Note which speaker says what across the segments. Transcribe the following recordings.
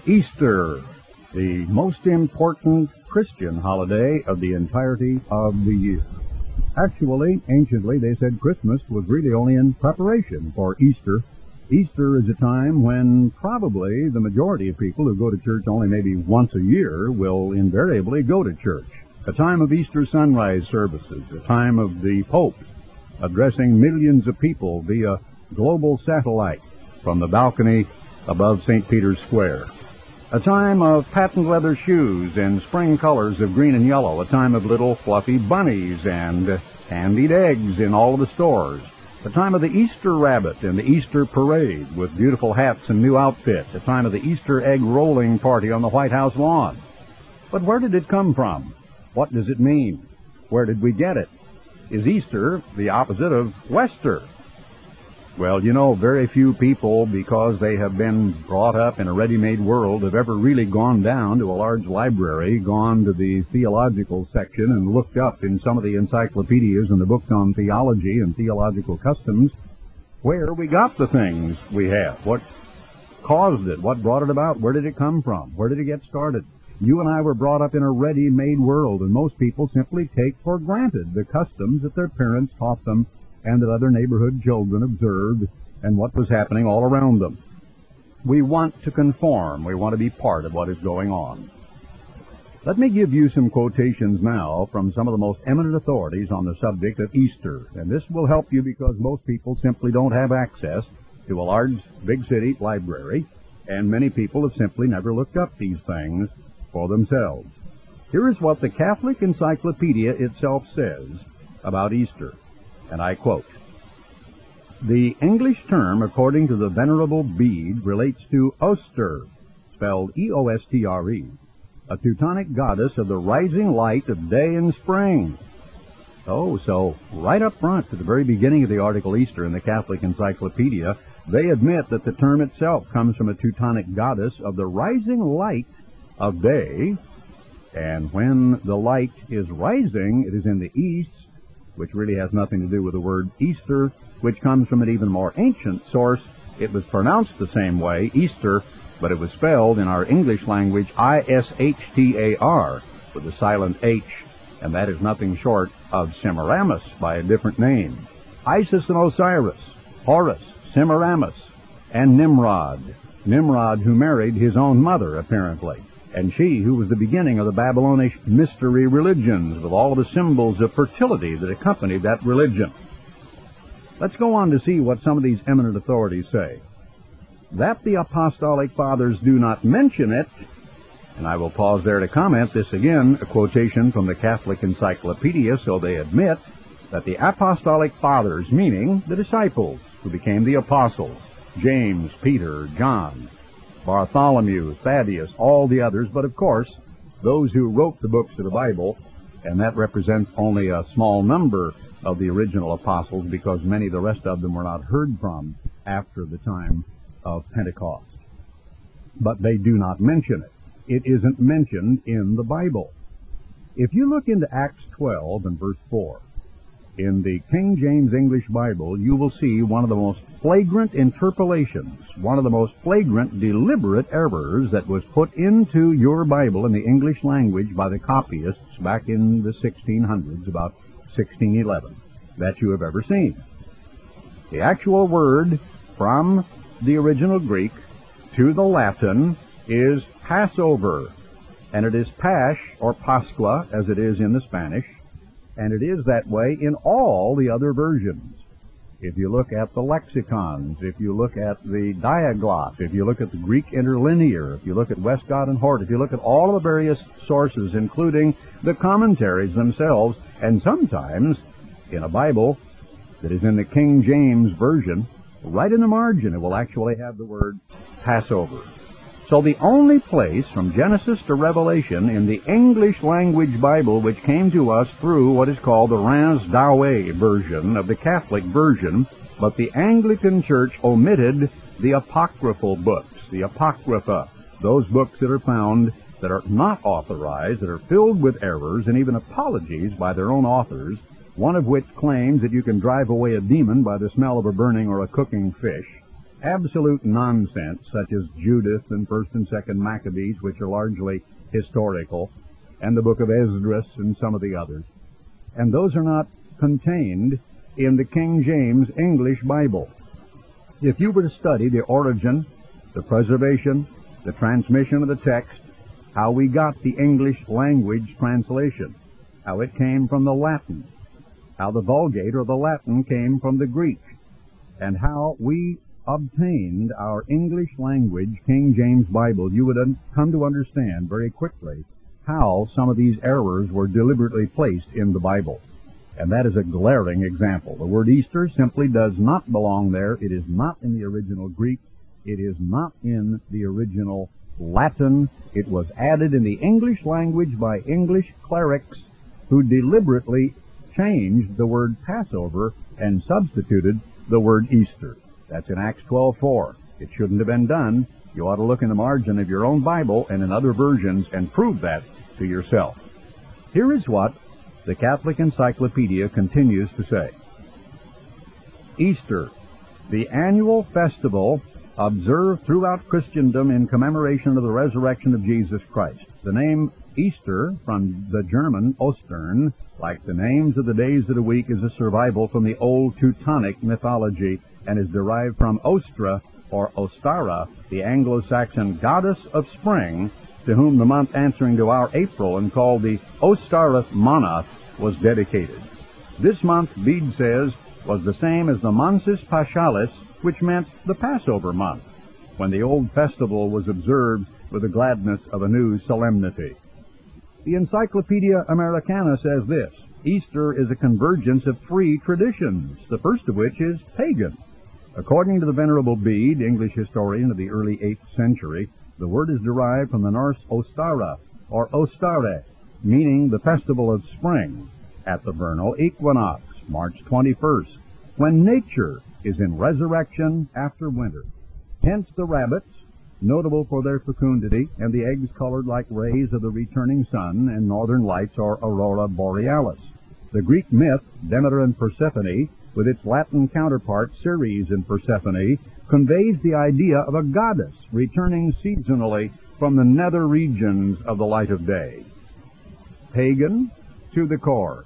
Speaker 1: Easter, the most important Christian holiday of the entirety of the year. Actually, anciently, they said Christmas was really only in preparation for Easter. Easter is a time when probably the majority of people who go to church only maybe once a year will invariably go to church. A time of Easter sunrise services, a time of the Pope addressing millions of people via global satellite from the balcony above St. Peter's Square. A time of patent leather shoes in spring colors of green and yellow. A time of little fluffy bunnies and candied eggs in all of the stores. A time of the Easter rabbit and the Easter parade with beautiful hats and new outfits. A time of the Easter egg rolling party on the White House lawn. But where did it come from? What does it mean? Where did we get it? Is Easter the opposite of Wester? Well, you know, very few people, because they have been brought up in a ready-made world, have ever really gone down to a large library, gone to the theological section, and looked up in some of the encyclopedias and the books on theology and theological customs where we got the things we have. What caused it? What brought it about? Where did it come from? Where did it get started? You and I were brought up in a ready-made world, and most people simply take for granted the customs that their parents taught them and that other neighborhood children observed, and what was happening all around them. We want to conform. We want to be part of what is going on. Let me give you some quotations now from some of the most eminent authorities on the subject of Easter, and this will help you because most people simply don't have access to a large, big city library, and many people have simply never looked up these things for themselves. Here is what the Catholic Encyclopedia itself says about Easter. And I quote, "The English term, according to the Venerable Bede, relates to Oster, spelled E-O-S-T-R-E, a Teutonic goddess of the rising light of day and spring." Oh, so right up front, at the very beginning of the article Easter in the Catholic Encyclopedia, they admit that the term itself comes from a Teutonic goddess of the rising light of day, and when the light is rising, it is in the east, which really has nothing to do with the word Easter, which comes from an even more ancient source. It was pronounced the same way, Easter, but it was spelled in our English language I-S-H-T-A-R, with a silent H, and that is nothing short of Semiramis by a different name. Isis and Osiris, Horus, Semiramis, and Nimrod. Nimrod, who married his own mother, apparently, and she who was the beginning of the Babylonish mystery religions with all of the symbols of fertility that accompanied that religion. Let's go on to see what some of these eminent authorities say. That the Apostolic Fathers do not mention it, and I will pause there to comment this again, a quotation from the Catholic Encyclopedia, so they admit that the Apostolic Fathers, meaning the disciples who became the apostles, James, Peter, John, Bartholomew, Thaddeus, all the others, but of course, those who wrote the books of the Bible, and that represents only a small number of the original apostles because many of the rest of them were not heard from after the time of Pentecost. But they do not mention it. It isn't mentioned in the Bible. If you look into Acts 12 and verse 4, in the King James English Bible, you will see one of the most flagrant interpolations, one of the most flagrant deliberate errors that was put into your Bible in the English language by the copyists back in the 1600s, about 1611, that you have ever seen. The actual word from the original Greek to the Latin is Passover, and it is Pasch or Pascua as it is in the Spanish, and it is that way in all the other versions. If you look at the lexicons, if you look at the Diaglott, if you look at the Greek Interlinear, if you look at Westcott and Hort, if you look at all of the various sources, including the commentaries themselves, and sometimes in a Bible that is in the King James Version, right in the margin it will actually have the word Passover. So the only place from Genesis to Revelation in the English language Bible which came to us through what is called the Rans Daweh version of the Catholic version, but the Anglican Church omitted the apocryphal books, the Apocrypha, those books that are found that are not authorized, that are filled with errors and even apologies by their own authors, one of which claims that you can drive away a demon by the smell of a burning or a cooking fish, absolute nonsense, such as Judith and 1st and 2nd Maccabees, which are largely historical, and the book of Esdras and some of the others. And those are not contained in the King James English Bible. If you were to study the origin, the preservation, the transmission of the text, how we got the English language translation, how it came from the Latin, how the Vulgate or the Latin came from the Greek, and how we obtained our English language King James Bible, you would come to understand very quickly how some of these errors were deliberately placed in the Bible. And that is a glaring example. The word Easter simply does not belong there. It is not in the original Greek. It is not in the original Latin. It was added in the English language by English clerics who deliberately changed the word Passover and substituted the word Easter. That's in Acts 12:4. It shouldn't have been done. You ought to look in the margin of your own Bible and in other versions and prove that to yourself. Here is what the Catholic Encyclopedia continues to say. Easter, the annual festival observed throughout Christendom in commemoration of the resurrection of Jesus Christ. The name Easter, from the German Ostern, like the names of the days of the week, is a survival from the old Teutonic mythology and is derived from Ostra or Ostara, the Anglo-Saxon goddess of spring, to whom the month answering to our April and called the Ostarith Monath was dedicated. This month, Bede says, was the same as the Mensis Paschalis, which meant the Passover month, when the old festival was observed with the gladness of a new solemnity. The Encyclopedia Americana says this: Easter is a convergence of three traditions, the first of which is pagan. According to the Venerable Bede, English historian of the early 8th century, the word is derived from the Norse Ostara, or Ostare, meaning the festival of spring, at the vernal equinox, March 21st, when nature is in resurrection after winter. Hence the rabbits, notable for their fecundity, and the eggs colored like rays of the returning sun, and northern lights or aurora borealis. The Greek myth, Demeter and Persephone, with its Latin counterpart, Ceres and Persephone, conveys the idea of a goddess returning seasonally from the nether regions of the light of day. Pagan to the core.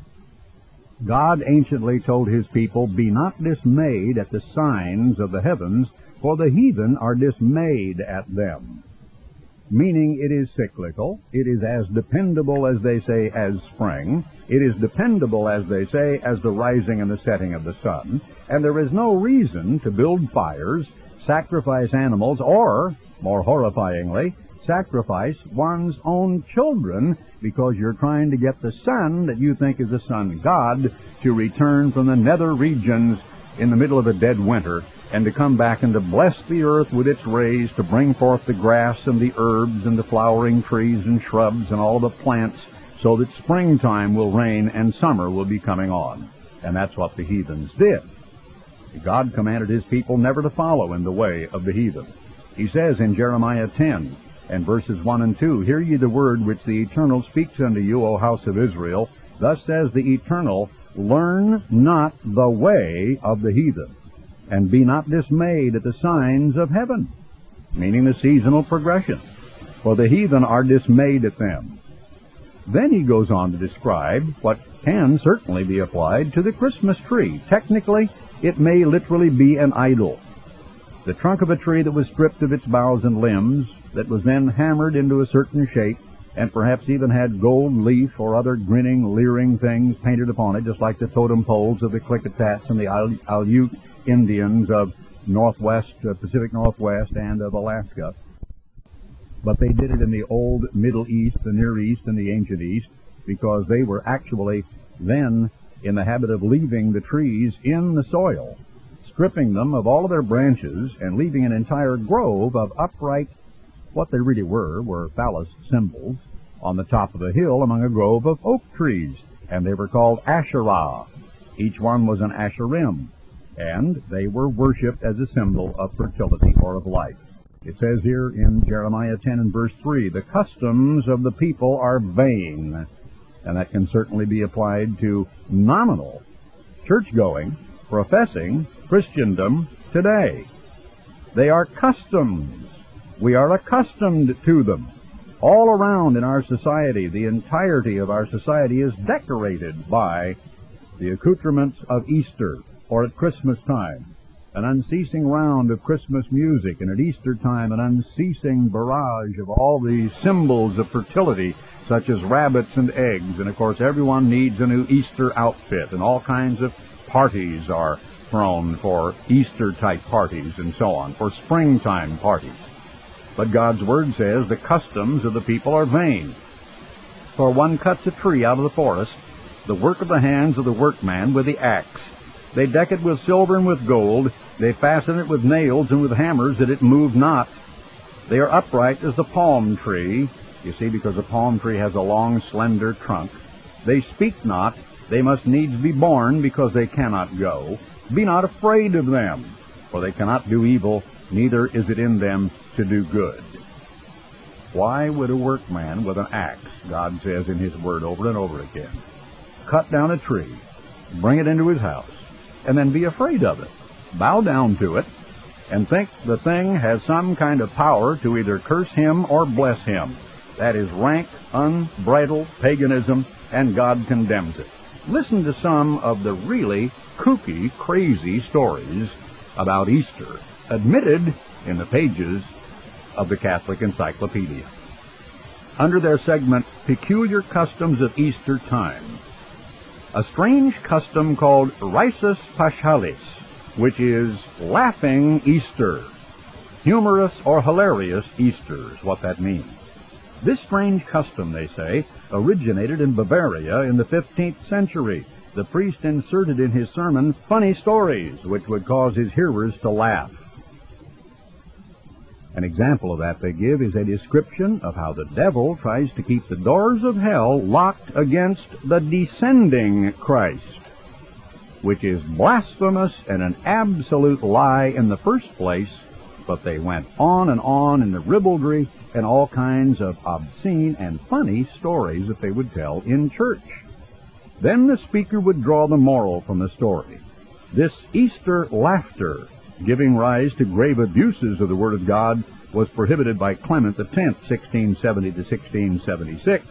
Speaker 1: God anciently told his people, "Be not dismayed at the signs of the heavens, for the heathen are dismayed at them." Meaning it is cyclical, it is as dependable, as they say, as spring, it is dependable, as they say, as the rising and the setting of the sun, and there is no reason to build fires, sacrifice animals, or, more horrifyingly, sacrifice one's own children because you're trying to get the sun that you think is the sun god to return from the nether regions in the middle of a dead winter and to come back and to bless the earth with its rays, to bring forth the grass and the herbs and the flowering trees and shrubs and all the plants, so that springtime will reign and summer will be coming on. And that's what the heathens did. God commanded his people never to follow in the way of the heathen. He says in Jeremiah 10 and verses 1 and 2, "Hear ye the word which the Eternal speaks unto you, O house of Israel. Thus says the Eternal, learn not the way of the heathen, and be not dismayed at the signs of heaven," meaning the seasonal progression, "for the heathen are dismayed at them." Then he goes on to describe what can certainly be applied to the Christmas tree. Technically, it may literally be an idol. The trunk of a tree that was stripped of its boughs and limbs, that was then hammered into a certain shape, and perhaps even had gold leaf or other grinning, leering things painted upon it, just like the totem poles of the Klickitats and the Aleut Indians of Pacific Northwest and of Alaska. But they did it in the old Middle East, the Near East, and the Ancient East, because they were actually then in the habit of leaving the trees in the soil, stripping them of all of their branches, and leaving an entire grove of upright, what they really were phallus symbols, on the top of a hill among a grove of oak trees, and they were called Asherah. Each one was an Asherim, and they were worshipped as a symbol of fertility or of life. It says here in Jeremiah 10 and verse 3, "The customs of the people are vain," and that can certainly be applied to nominal, church-going, professing Christendom today. They are customs. We are accustomed to them. All around in our society, the entirety of our society is decorated by the accoutrements of Easter, or at Christmas time, an unceasing round of Christmas music, and at Easter time an unceasing barrage of all these symbols of fertility, such as rabbits and eggs, and of course everyone needs a new Easter outfit, and all kinds of parties are thrown for Easter-type parties and so on, for springtime parties. But God's Word says the customs of the people are vain. For one cuts a tree out of the forest, the work of the hands of the workman with the axe. They deck it with silver and with gold. They fasten it with nails and with hammers that it move not. They are upright as the palm tree. You see, because a palm tree has a long, slender trunk. They speak not. They must needs be born because they cannot go. Be not afraid of them, for they cannot do evil, neither is it in them to do good. Why would a workman with an axe, God says in His Word over and over again, cut down a tree, bring it into his house, and then be afraid of it, bow down to it, and think the thing has some kind of power to either curse him or bless him? That is rank, unbridled paganism, and God condemns it. Listen to some of the really kooky, crazy stories about Easter, admitted in the pages of the Catholic Encyclopedia. Under their segment, Peculiar Customs of Easter Time, a strange custom called Risus Paschalis, which is laughing Easter. Humorous or hilarious Easter is what that means. This strange custom, they say, originated in Bavaria in the 15th century. The priest inserted in his sermon funny stories which would cause his hearers to laugh. An example of that they give is a description of how the devil tries to keep the doors of hell locked against the descending Christ, which is blasphemous and an absolute lie in the first place, but they went on in the ribaldry and all kinds of obscene and funny stories that they would tell in church. Then the speaker would draw the moral from the story. This Easter laughter, giving rise to grave abuses of the Word of God, was prohibited by Clement X, 1670 to 1676.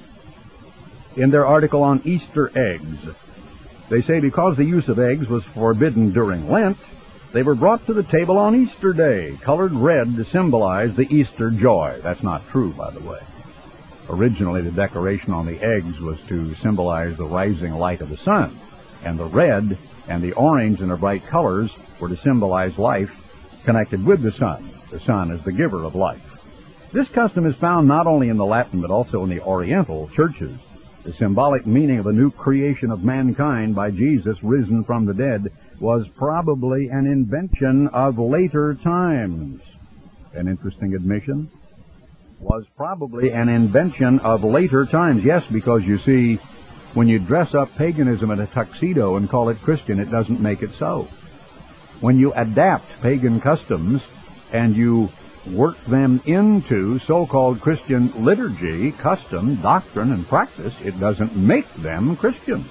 Speaker 1: In their article on Easter eggs, they say because the use of eggs was forbidden during Lent, they were brought to the table on Easter Day, colored red to symbolize the Easter joy. That's not true, by the way. Originally, the decoration on the eggs was to symbolize the rising light of the sun, and the red and the orange in their bright colors were to symbolize life connected with the sun. The sun is the giver of life. This custom is found not only in the Latin but also in the Oriental churches. The symbolic meaning of a new creation of mankind by Jesus risen from the dead was probably an invention of later times. An interesting admission. Was probably an invention of later times. Yes, because you see, when you dress up paganism in a tuxedo and call it Christian, it doesn't make it so. When you adapt pagan customs and you work them into so-called Christian liturgy, custom, doctrine, and practice, it doesn't make them Christian.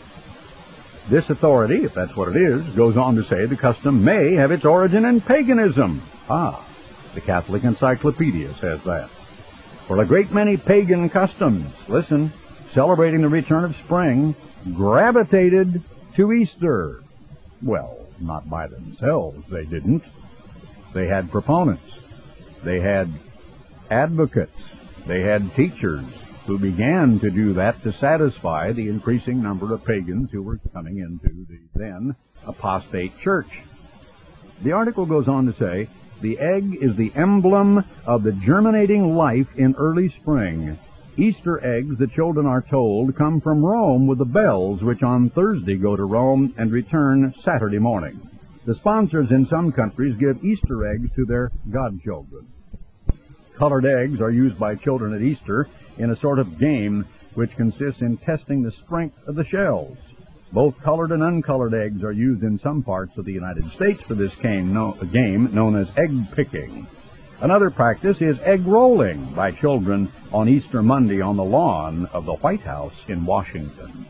Speaker 1: This authority, if that's what it is, goes on to say the custom may have its origin in paganism. The Catholic Encyclopedia says that. For a great many pagan customs, listen, celebrating the return of spring, gravitated to Easter. Well, not by themselves, they didn't. They had proponents. They had advocates. They had teachers who began to do that to satisfy the increasing number of pagans who were coming into the then apostate church. The article goes on to say, the egg is the emblem of the germinating life in early spring. Easter eggs, the children are told, come from Rome with the bells, which on Thursday go to Rome and return Saturday morning. The sponsors in some countries give Easter eggs to their godchildren. Colored eggs are used by children at Easter in a sort of game which consists in testing the strength of the shells. Both colored and uncolored eggs are used in some parts of the United States for this game known as egg picking. Another practice is egg rolling by children on Easter Monday on the lawn of the White House in Washington.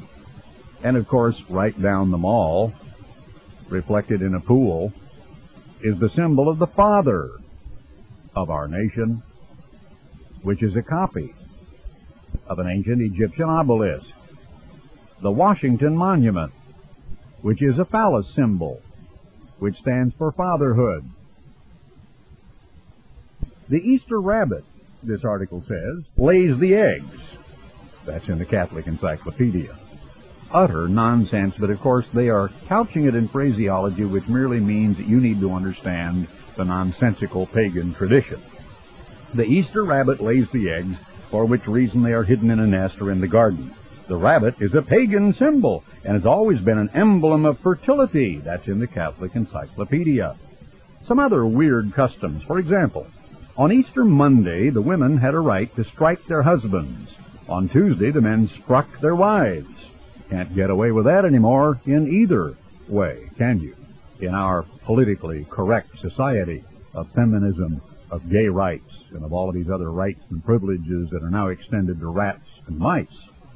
Speaker 1: And of course, right down the mall, reflected in a pool, is the symbol of the father of our nation, which is a copy of an ancient Egyptian obelisk. The Washington Monument, which is a phallus symbol, which stands for fatherhood. The Easter rabbit, this article says, lays the eggs. That's in the Catholic Encyclopedia. Utter nonsense, but of course they are couching it in phraseology which merely means that you need to understand the nonsensical pagan tradition. The Easter rabbit lays the eggs, for which reason they are hidden in a nest or in the garden. The rabbit is a pagan symbol and has always been an emblem of fertility. That's in the Catholic Encyclopedia. Some other weird customs. For example, on Easter Monday, the women had a right to strike their husbands. On Tuesday, the men struck their wives. Can't get away with that anymore in either way, can you? In our politically correct society of feminism, of gay rights, and of all of these other rights and privileges that are now extended to rats and mice.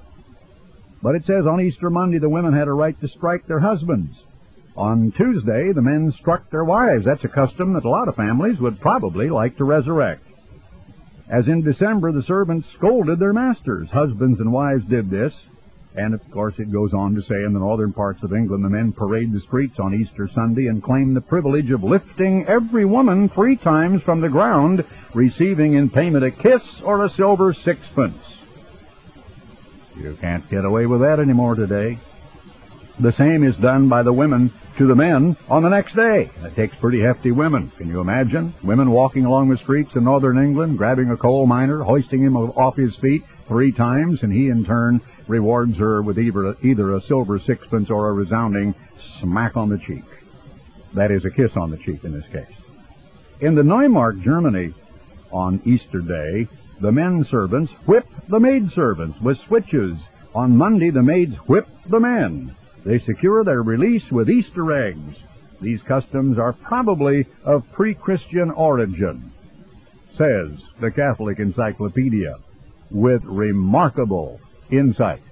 Speaker 1: But it says on Easter Monday the women had a right to strike their husbands. On Tuesday the men struck their wives. That's a custom that a lot of families would probably like to resurrect. As in December the servants scolded their masters. Husbands and wives did this. And of course it goes on to say in the northern parts of England the men parade the streets on Easter Sunday and claim the privilege of lifting every woman 3 times from the ground, receiving in payment a kiss or a silver sixpence. You can't get away with that anymore today. The same is done by the women to the men on the next day. That takes pretty hefty women. Can you imagine? Women walking along the streets in northern England, grabbing a coal miner, hoisting him off his feet 3 times, and he in turn rewards her with either a silver sixpence or a resounding smack on the cheek. That is a kiss on the cheek in this case. In the Neumark, Germany, on Easter Day, the men servants whip the maid servants with switches. On Monday, the maids whip the men. They secure their release with Easter eggs. These customs are probably of pre-Christian origin, says the Catholic Encyclopedia, with remarkable insight.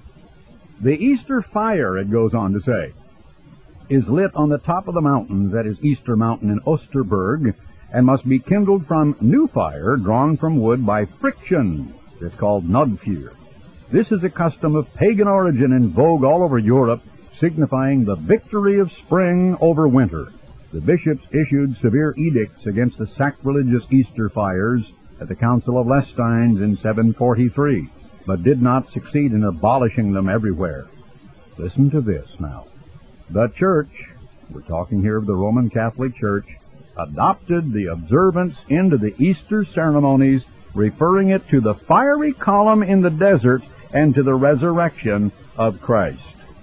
Speaker 1: The Easter fire, it goes on to say, is lit on the top of the mountains, that is Easter Mountain in Osterberg, and must be kindled from new fire drawn from wood by friction. It's called Nodfeuer. This is a custom of pagan origin in vogue all over Europe, signifying the victory of spring over winter. The bishops issued severe edicts against the sacrilegious Easter fires at the Council of Lestines in 743, but did not succeed in abolishing them everywhere. Listen to this now. The Church, we're talking here of the Roman Catholic Church, adopted the observance into the Easter ceremonies, referring it to the fiery column in the desert and to the resurrection of Christ.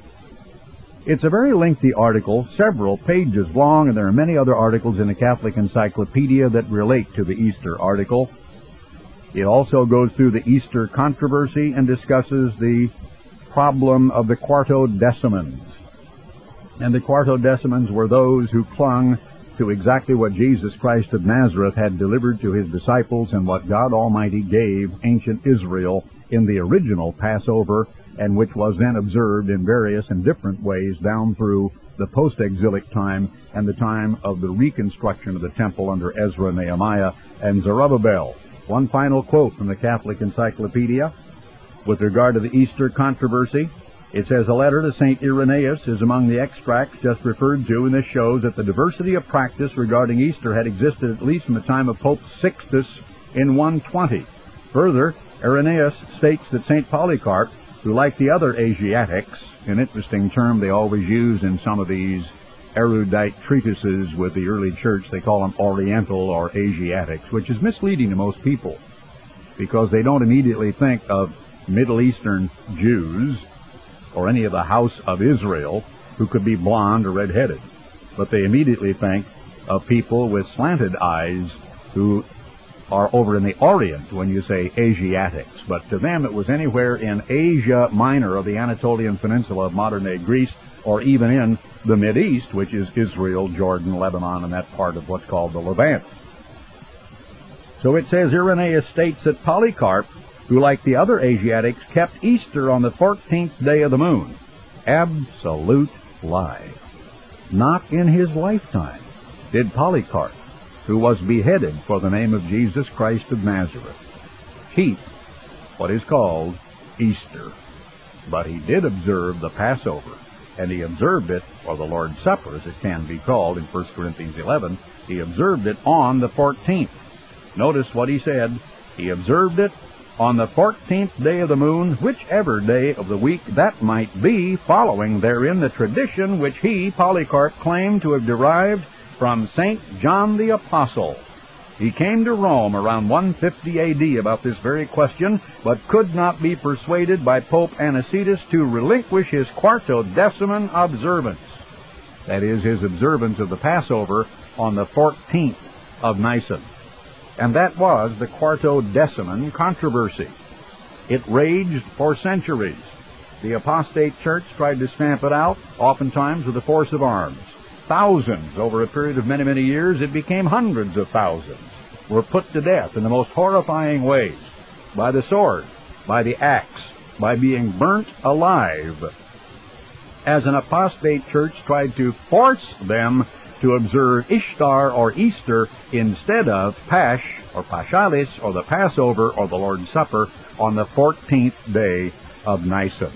Speaker 1: It's a very lengthy article, several pages long, and there are many other articles in the Catholic Encyclopedia that relate to the Easter article. It also goes through the Easter controversy and discusses the problem of the Quartodecimans. And the Quartodecimans were those who clung to exactly what Jesus Christ of Nazareth had delivered to his disciples and what God Almighty gave ancient Israel in the original Passover, and which was then observed in various and different ways down through the post-exilic time and the time of the reconstruction of the temple under Ezra, Nehemiah, and Zerubbabel. One final quote from the Catholic Encyclopedia with regard to the Easter controversy. It says, a letter to St. Irenaeus is among the extracts just referred to, and this shows that the diversity of practice regarding Easter had existed at least from the time of Pope Sixtus in 120. Further, Irenaeus states that St. Polycarp, who like the other Asiatics, an interesting term they always use in some of these erudite treatises with the early church, they call them Oriental or Asiatics, which is misleading to most people because they don't immediately think of Middle Eastern Jews or any of the house of Israel who could be blonde or red-headed, but they immediately think of people with slanted eyes who are over in the Orient when you say Asiatics. But to them it was anywhere in Asia Minor, of the Anatolian Peninsula of modern-day Greece, or even in the Mideast, which is Israel, Jordan, Lebanon, and that part of what's called the Levant. So it says Irenaeus states that Polycarp, who like the other Asiatics kept Easter on the 14th day of the moon. Absolute lie. Not in his lifetime. did Polycarp, who was beheaded for the name of Jesus Christ of Nazareth, keep what is called Easter. But he did observe the Passover, and he observed it, or the Lord's Supper as it can be called in 1 Corinthians 11, he observed it on the 14th. Notice what he said. He observed it on the 14th day of the moon, whichever day of the week that might be, following therein the tradition which he, Polycarp, claimed to have derived from St. John the Apostle. He came to Rome around 150 A.D. about this very question, but could not be persuaded by Pope Anicetus to relinquish his Quartodeciman observance. That is, his observance of the Passover on the 14th of Nisan. And that was the Quartodeciman controversy. It raged for centuries. The apostate church tried to stamp it out, oftentimes with a force of arms. Thousands, over a period of many, many years, it became hundreds of thousands, were put to death in the most horrifying ways, by the sword, by the axe, by being burnt alive, as an apostate church tried to force them to observe Ishtar or Easter instead of Pasch or Paschalis or the Passover or the Lord's Supper on the 14th day of Nisan.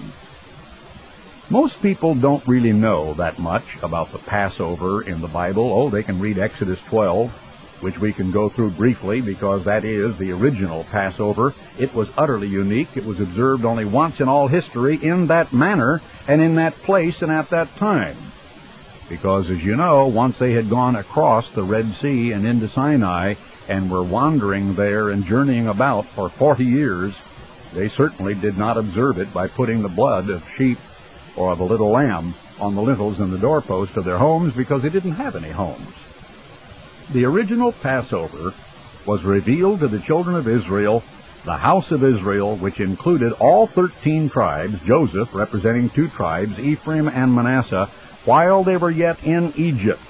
Speaker 1: Most people don't really know that much about the Passover in the Bible. Oh, they can read Exodus 12, which we can go through briefly because that is the original Passover. It was utterly unique. It was observed only once in all history in that manner and in that place and at that time. Because, as you know, once they had gone across the Red Sea and into Sinai and were wandering there and journeying about for 40 years, they certainly did not observe it by putting the blood of sheep or of a little lamb on the lintels and the doorposts of their homes because they didn't have any homes. The original Passover was revealed to the children of Israel, the house of Israel, which included all 13 tribes, Joseph representing 2 tribes, Ephraim and Manasseh, while they were yet in Egypt.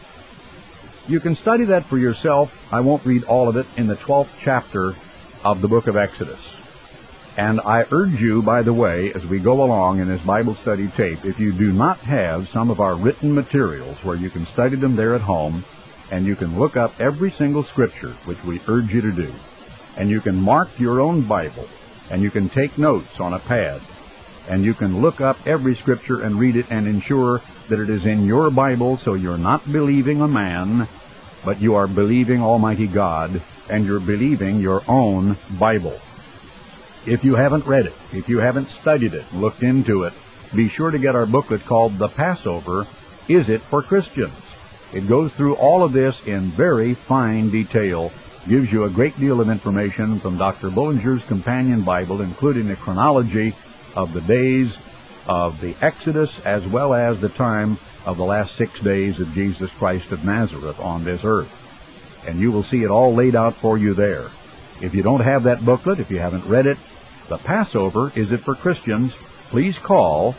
Speaker 1: You can study that for yourself. I won't read all of it in the 12th chapter of the book of Exodus. And I urge you, by the way, as we go along in this Bible study tape, if you do not have some of our written materials where you can study them there at home, and you can look up every single scripture, which we urge you to do, and you can mark your own Bible, and you can take notes on a pad, and you can look up every scripture and read it and ensure that it is in your Bible, so you're not believing a man, but you are believing Almighty God, and you're believing your own Bible. If you haven't read it, if you haven't studied it, looked into it, be sure to get our booklet called The Passover, Is It for Christians? It goes through all of this in very fine detail, gives you a great deal of information from Dr. Bullinger's Companion Bible, including the chronology of the days of the Exodus as well as the time of the last 6 days of Jesus Christ of Nazareth on this earth. And you will see it all laid out for you there. If you don't have that booklet, if you haven't read it, The Passover, Is It for Christians? Please call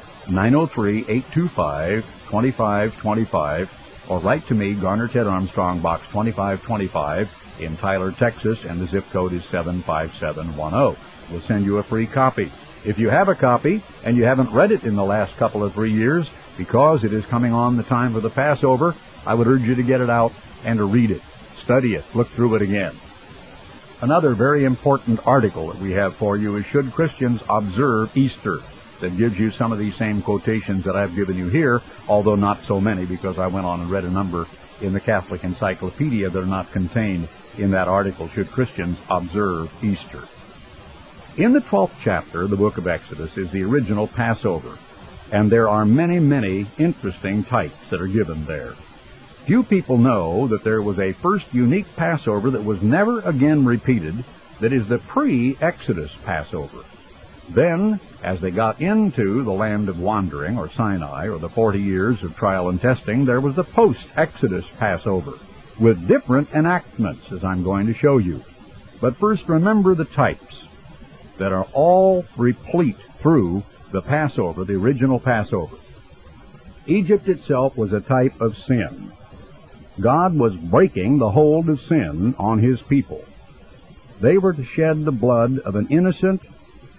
Speaker 1: 903-825-2525 or write to me, Garner Ted Armstrong, Box 2525 in Tyler, Texas, and the zip code is 75710. We'll send you a free copy. If you have a copy and you haven't read it in the last couple of 3 years, because it is coming on the time for the Passover, I would urge you to get it out and to read it, study it, look through it again. Another very important article that we have for you is Should Christians Observe Easter? That gives you some of these same quotations that I've given you here, although not so many because I went on and read a number in the Catholic Encyclopedia that are not contained in that article, Should Christians Observe Easter? In the 12th chapter of the book of Exodus is the original Passover, and there are many, many interesting types that are given there. Few people know that there was a first unique Passover that was never again repeated, that is the pre-Exodus Passover. Then, as they got into the land of wandering, or Sinai, or the 40 years of trial and testing, there was the post-Exodus Passover, with different enactments, as I'm going to show you. But first, remember the types that are all replete through the Passover, the original Passover. Egypt itself was a type of sin. God was breaking the hold of sin on his people. They were to shed the blood of an innocent,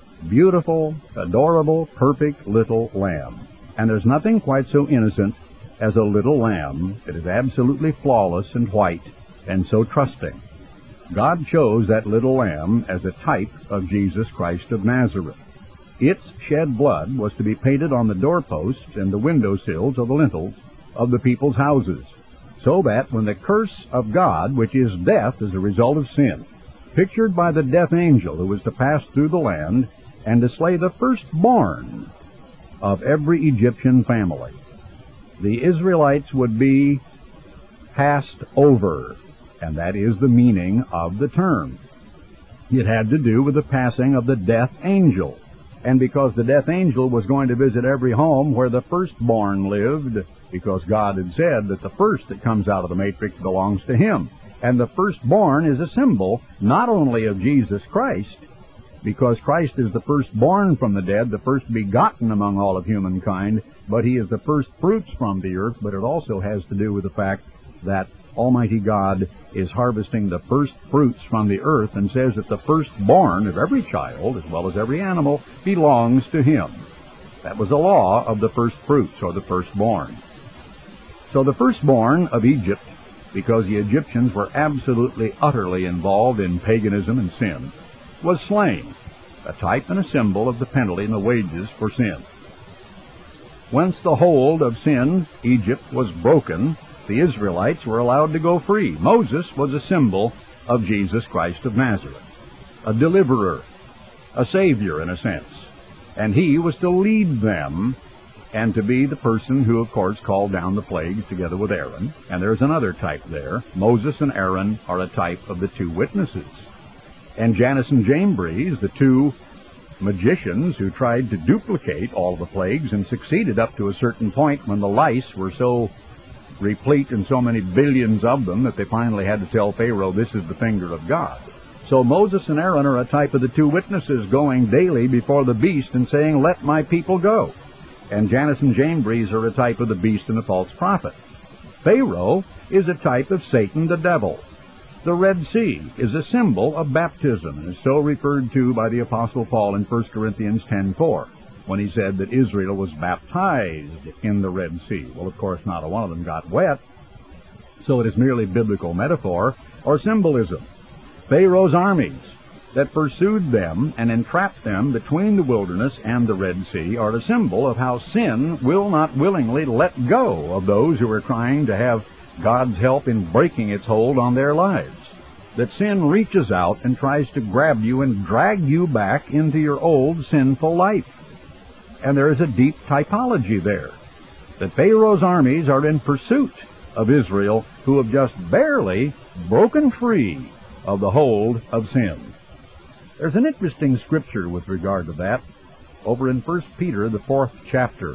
Speaker 1: beautiful, adorable, perfect little lamb. And there's nothing quite so innocent as a little lamb. It is absolutely flawless and white and so trusting. God chose that little lamb as a type of Jesus Christ of Nazareth. Its shed blood was to be painted on the doorposts and the windowsills or the lintels of the people's houses, so that when the curse of God, which is death as a result of sin, pictured by the death angel who was to pass through the land and to slay the firstborn of every Egyptian family, the Israelites would be passed over, and that is the meaning of the term. It had to do with the passing of the death angel. And because the death angel was going to visit every home where the firstborn lived, because God had said that the first that comes out of the matrix belongs to him. And the firstborn is a symbol not only of Jesus Christ, because Christ is the firstborn from the dead, the first begotten among all of humankind, but he is the first fruits from the earth, but it also has to do with the fact that Almighty God is harvesting the first fruits from the earth and says that the firstborn of every child, as well as every animal, belongs to him. That was a law of the first fruits, or the firstborn. So the firstborn of Egypt, because the Egyptians were absolutely, utterly involved in paganism and sin, was slain, a type and a symbol of the penalty and the wages for sin. Whence the hold of sin, Egypt, was broken, the Israelites were allowed to go free. Moses was a symbol of Jesus Christ of Nazareth, a deliverer, a savior in a sense. And he was to lead them and to be the person who, of course, called down the plagues together with Aaron. And there's another type there. Moses and Aaron are a type of the two witnesses. And Jannes and Jambres, the two magicians who tried to duplicate all the plagues and succeeded up to a certain point when the lice were so replete and so many billions of them that they finally had to tell Pharaoh, this is the finger of God. So Moses and Aaron are a type of the two witnesses going daily before the beast and saying, let my people go. And Jannes and Jambres are a type of the beast and the false prophet. Pharaoh is a type of Satan the devil. The Red Sea is a symbol of baptism and is so referred to by the Apostle Paul in 1 Corinthians 10:4. when he said that Israel was baptized in the Red Sea. Well, of course, not a one of them got wet, so it is merely biblical metaphor or symbolism. Pharaoh's armies that pursued them and entrapped them between the wilderness and the Red Sea are a symbol of how sin will not willingly let go of those who are trying to have God's help in breaking its hold on their lives. That sin reaches out and tries to grab you and drag you back into your old sinful life. And there is a deep typology there. That Pharaoh's armies are in pursuit of Israel, who have just barely broken free of the hold of sin. There's an interesting scripture with regard to that over in 1 Peter, the 4th chapter.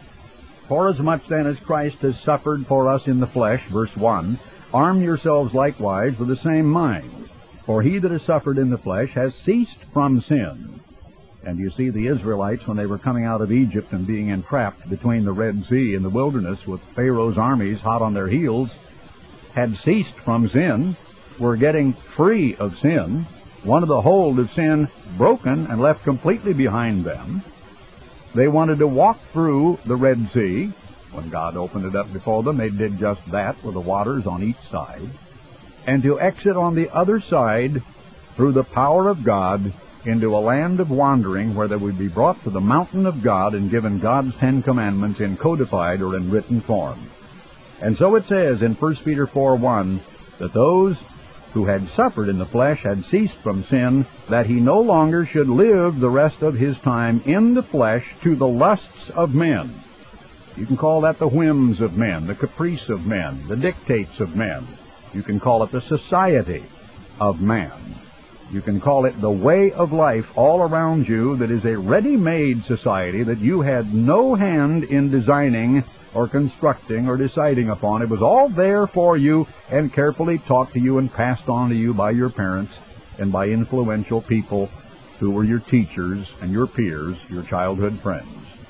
Speaker 1: Forasmuch then as Christ has suffered for us in the flesh, verse 1, arm yourselves likewise with the same mind. For he that has suffered in the flesh has ceased from sin. And you see the Israelites, when they were coming out of Egypt and being entrapped between the Red Sea and the wilderness with Pharaoh's armies hot on their heels, had ceased from sin, were getting free of sin, wanted the hold of sin broken and left completely behind them. They wanted to walk through the Red Sea. When God opened it up before them, they did just that with the waters on each side. And to exit on the other side through the power of God into a land of wandering where they would be brought to the mountain of God and given God's 10 Commandments in codified or in written form. And so it says in 1 Peter 4:1 that those who had suffered in the flesh had ceased from sin, that he no longer should live the rest of his time in the flesh to the lusts of men. You can call that the whims of men, the caprice of men, the dictates of men. You can call it the society of man. You can call it the way of life all around you that is a ready-made society that you had no hand in designing or constructing or deciding upon. It was all there for you and carefully taught to you and passed on to you by your parents and by influential people who were your teachers and your peers, your childhood friends.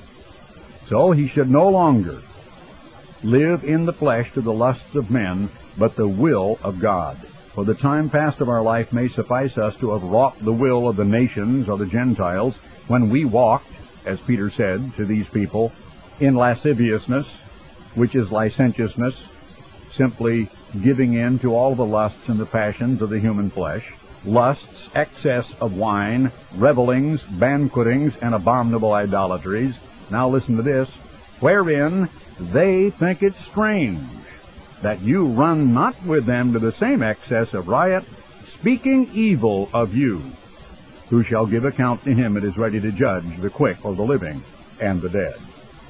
Speaker 1: So he should no longer live in the flesh to the lusts of men, but the will of God. For the time past of our life may suffice us to have wrought the will of the nations or the Gentiles when we walked, as Peter said to these people, in lasciviousness which is licentiousness, simply giving in to all the lusts and the passions of the human flesh, lusts, excess of wine, revelings, banquetings, and abominable idolatries. Now listen to this, wherein they think it strange that you run not with them to the same excess of riot, speaking evil of you, who shall give account to him that is ready to judge the quick or the living and the dead.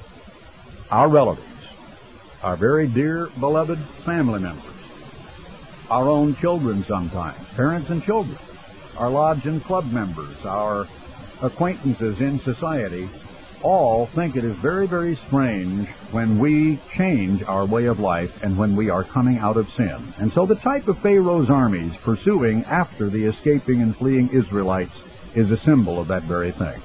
Speaker 1: Our relatives, our very dear, beloved family members, our own children sometimes, parents and children, our lodge and club members, our acquaintances in society, all think it is very, very strange when we change our way of life and when we are coming out of sin. And so the type of Pharaoh's armies pursuing after the escaping and fleeing Israelites is a symbol of that very thing.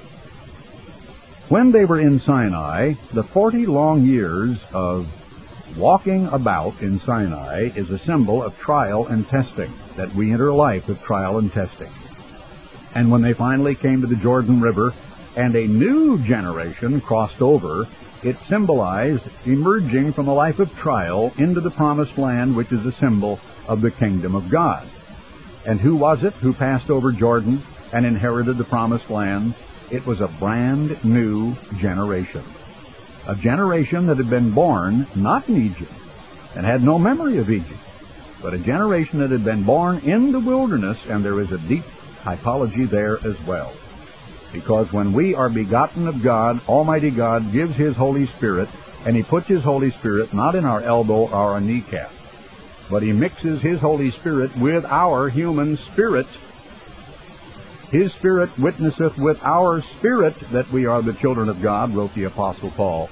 Speaker 1: When they were in Sinai, the 40 long years of walking about in Sinai is a symbol of trial and testing, that we enter life with trial and testing. And when they finally came to the Jordan River and a new generation crossed over, it symbolized emerging from a life of trial into the promised land, which is a symbol of the kingdom of God. And who was it who passed over Jordan and inherited the promised land? It was a brand new generation. A generation that had been born not in Egypt and had no memory of Egypt, but a generation that had been born in the wilderness, and there is a deep typology there as well. Because when we are begotten of God, Almighty God gives His Holy Spirit, and He puts His Holy Spirit not in our elbow or our kneecap, but He mixes His Holy Spirit with our human spirit. His Spirit witnesseth with our spirit that we are the children of God, wrote the Apostle Paul.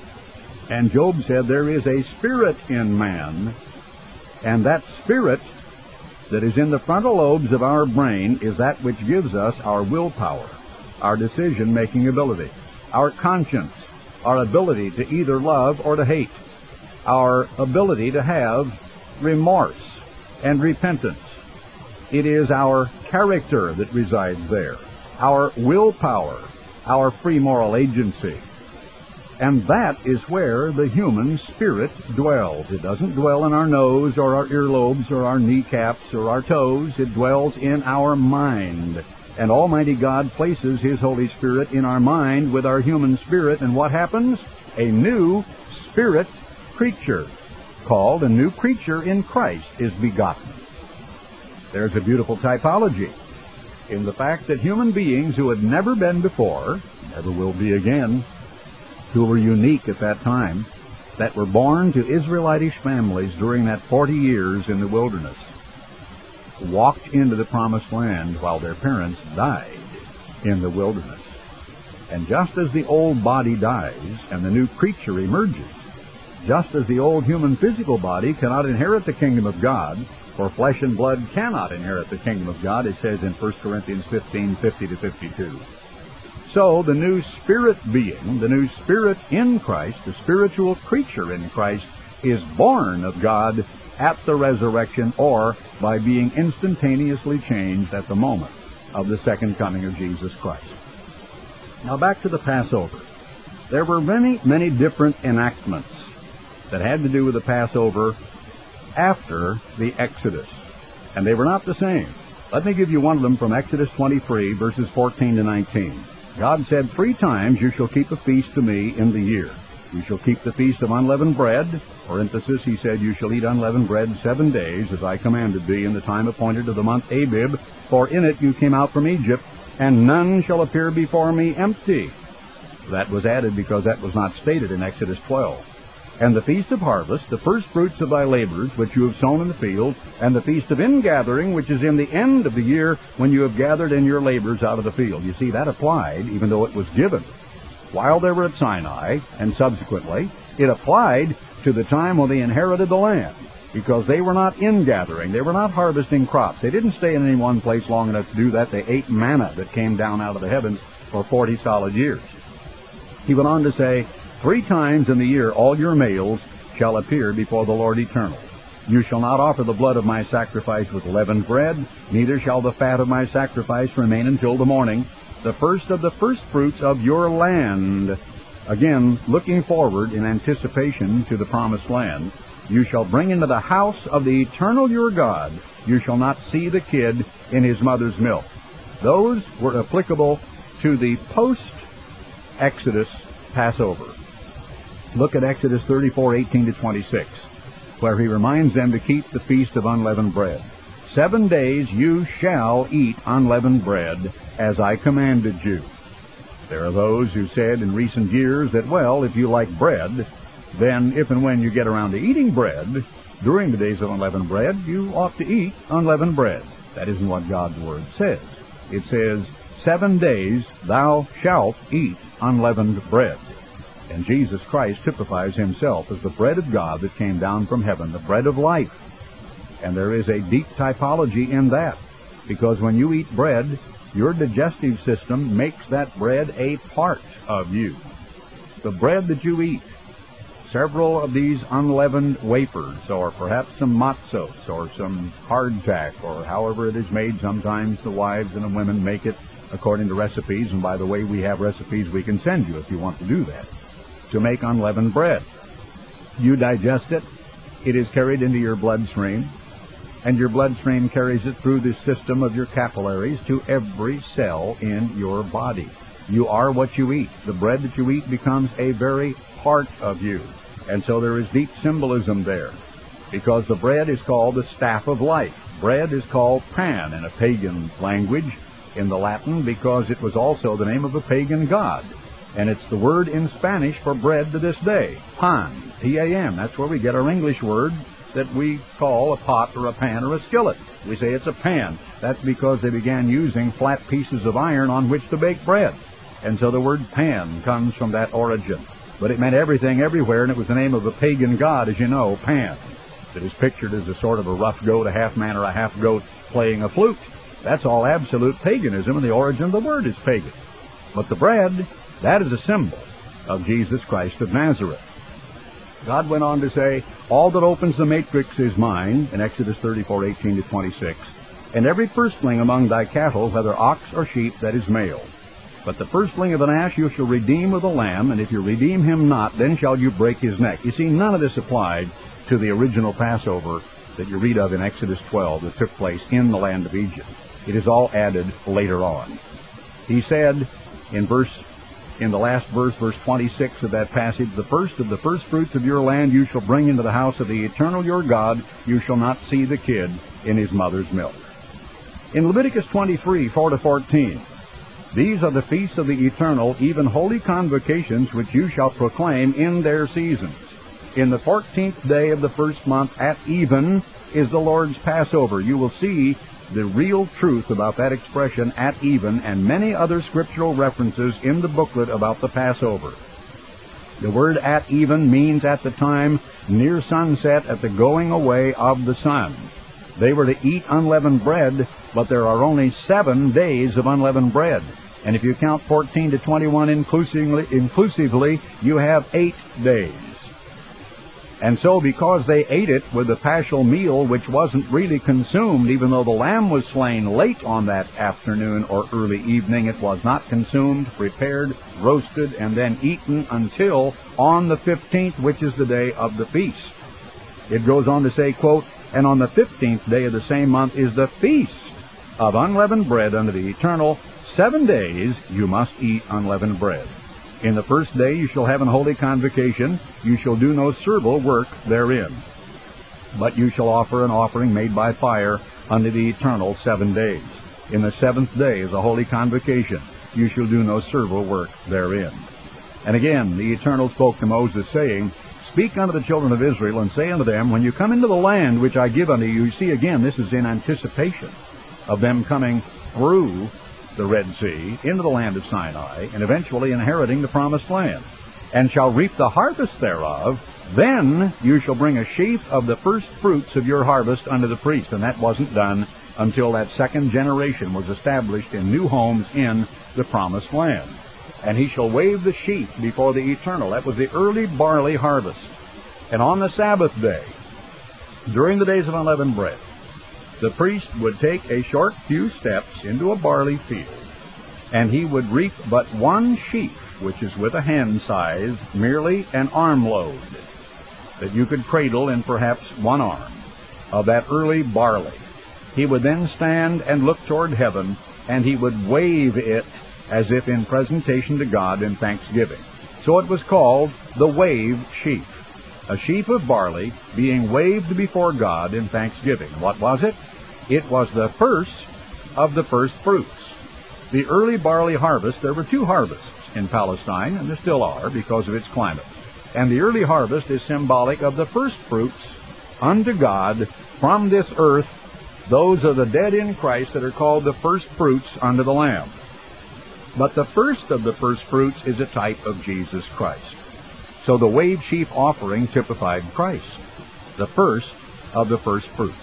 Speaker 1: And Job said there is a spirit in man, and that spirit that is in the frontal lobes of our brain is that which gives us our willpower, our decision-making ability, our conscience, our ability to either love or to hate, our ability to have remorse and repentance. It is our character that resides there, our willpower, our free moral agency. And that is where the human spirit dwells. It doesn't dwell in our nose or our earlobes or our kneecaps or our toes. It dwells in our mind. And Almighty God places His Holy Spirit in our mind with our human spirit, and what happens? A new spirit creature, called a new creature in Christ, is begotten. There's a beautiful typology in the fact that human beings who had never been before, never will be again, who were unique at that time, that were born to Israelitish families during that 40 years in the wilderness, walked into the promised land while their parents died in the wilderness. And just as the old body dies and the new creature emerges, just as the old human physical body cannot inherit the kingdom of God, for flesh and blood cannot inherit the kingdom of God, it says in 1 Corinthians 15:50-52. So the new spirit being, the new spirit in Christ, the spiritual creature in Christ, is born of God at the resurrection, or by being instantaneously changed at the moment of the second coming of Jesus Christ. Now back to the Passover. There were many, many different enactments that had to do with the Passover after the Exodus, and they were not the same. Let me give you one of them from Exodus 23, verses 14-19. God said, 3 times you shall keep a feast to me in the year. You shall keep the feast of unleavened bread. For emphasis, He said, you shall eat unleavened bread 7 days, as I commanded thee, in the time appointed of the month Abib, for in it you came out from Egypt, and none shall appear before me empty. That was added because that was not stated in Exodus 12. And the feast of harvest, the first fruits of thy labors, which you have sown in the field, and the feast of ingathering, which is in the end of the year, when you have gathered in your labors out of the field. You see, that applied, even though it was given while they were at Sinai, and subsequently, it applied to the time when they inherited the land, because they were not ingathering, they were not harvesting crops. They didn't stay in any one place long enough to do that. They ate manna that came down out of the heavens for 40 solid years. He went on to say, 3 times in the year all your males shall appear before the Lord eternal. You shall not offer the blood of my sacrifice with leavened bread, neither shall the fat of my sacrifice remain until the morning. The first of the first fruits of your land Again, looking forward in anticipation to the promised land, you shall bring into the house of the eternal your God. You shall not see the kid in his mother's milk. Those were applicable to the post-Exodus Passover. Look at Exodus 34:18-26, where he reminds them to keep the feast of unleavened bread. 7 days you shall eat unleavened bread, as I commanded you. There are those who said in recent years that, well, if you like bread, then if and when you get around to eating bread, during the days of unleavened bread, you ought to eat unleavened bread. That isn't what God's Word says. It says, 7 days thou shalt eat unleavened bread. And Jesus Christ typifies himself as the bread of God that came down from heaven, the bread of life. And there is a deep typology in that, because when you eat bread, your digestive system makes that bread a part of you. The bread that you eat, several of these unleavened wafers, or perhaps some matzos, or some hardtack, or however it is made. Sometimes the wives and the women make it according to recipes, and by the way, we have recipes we can send you if you want to do that, to make unleavened bread. You digest it, it is carried into your bloodstream, and your bloodstream carries it through the system of your capillaries to every cell in your body. You are what you eat. The bread that you eat becomes a very part of you. And so there is deep symbolism there, because the bread is called the staff of life. Bread is called pan in a pagan language in the Latin, because it was also the name of a pagan god. And it's the word in Spanish for bread to this day, pan, P-A-N. That's where we get our English word that we call a pot or a pan or a skillet. We say it's a pan. That's because they began using flat pieces of iron on which to bake bread. And so the word pan comes from that origin. But it meant everything everywhere, and it was the name of a pagan god, as you know, Pan, that is pictured as a sort of a rough goat, a half man or a half goat playing a flute. That's all absolute paganism, and the origin of the word is pagan. But the bread, that is a symbol of Jesus Christ of Nazareth. God went on to say, all that opens the matrix is mine, in Exodus 34:18-26, and every firstling among thy cattle, whether ox or sheep, that is male. But the firstling of an ass you shall redeem with a lamb, and if you redeem him not, then shall you break his neck. You see, none of this applied to the original Passover that you read of in Exodus 12 that took place in the land of Egypt. It is all added later on. He said in the last verse, verse 26 of that passage, the first of the first fruits of your land you shall bring into the house of the eternal your God. You shall not see the kid in his mother's milk. In Leviticus 23:4-14, these are the feasts of the eternal, even holy convocations, which you shall proclaim in their seasons. In the 14th day of the first month at even is the Lord's Passover. You will see the real truth about that expression, at even, and many other scriptural references in the booklet about the Passover. The word at even means at the time near sunset, at the going away of the sun. They were to eat unleavened bread, but there are only 7 days of unleavened bread. And if you count 14 to 21 inclusively, you have 8 days. And so because they ate it with the paschal meal, which wasn't really consumed, even though the lamb was slain late on that afternoon or early evening, it was not consumed, prepared, roasted, and then eaten until on the 15th, which is the day of the feast. It goes on to say, quote, and on the 15th day of the same month is the feast of unleavened bread unto the eternal. 7 days you must eat unleavened bread. In the first day you shall have an holy convocation. You shall do no servile work therein. But you shall offer an offering made by fire unto the eternal 7 days. In the 7th day is a holy convocation. You shall do no servile work therein. And again, the Eternal spoke to Moses, saying, speak unto the children of Israel, and say unto them, when you come into the land which I give unto you, see again, this is in anticipation of them coming through the Red Sea into the land of Sinai, and eventually inheriting the promised land, and shall reap the harvest thereof, then you shall bring a sheaf of the first fruits of your harvest unto the priest. And that wasn't done until that second generation was established in new homes in the promised land. And he shall wave the sheaf before the eternal. That was the early barley harvest. And on the Sabbath day, during the days of unleavened bread, the priest would take a short few steps into a barley field, and he would reap but one sheaf which is with a hand size, merely an arm load, that you could cradle in perhaps one arm, of that early barley. He would then stand and look toward heaven, and he would wave it as if in presentation to God in thanksgiving. So it was called the waved sheaf, a sheaf of barley being waved before God in thanksgiving. What was it? It was the first of the first fruits. The early barley harvest, there were two harvests in Palestine, and there still are because of its climate. And the early harvest is symbolic of the first fruits unto God from this earth. Those are the dead in Christ that are called the first fruits unto the Lamb. But the first of the first fruits is a type of Jesus Christ. So the waved sheaf offering typified Christ, the first of the first fruits.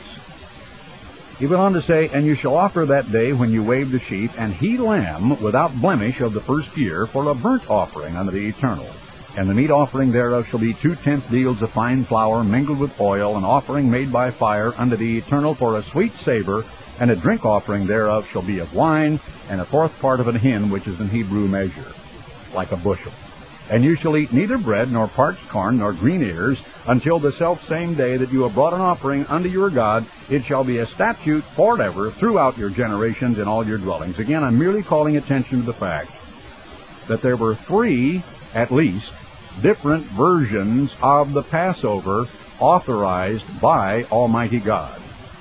Speaker 1: He went on to say, and you shall offer that day when you wave the sheaf an he lamb without blemish of the first year for a burnt offering unto the Eternal. And the meat offering thereof shall be 2/10 deals of fine flour mingled with oil, an offering made by fire unto the Eternal for a sweet savor, and a drink offering thereof shall be of wine, and a fourth part of an hin, which is in Hebrew measure, like a bushel. And you shall eat neither bread, nor parched corn, nor green ears, until the selfsame day that you have brought an offering unto your God. It shall be a statute forever throughout your generations in all your dwellings. Again, I'm merely calling attention to the fact that there were three, at least, different versions of the Passover authorized by Almighty God.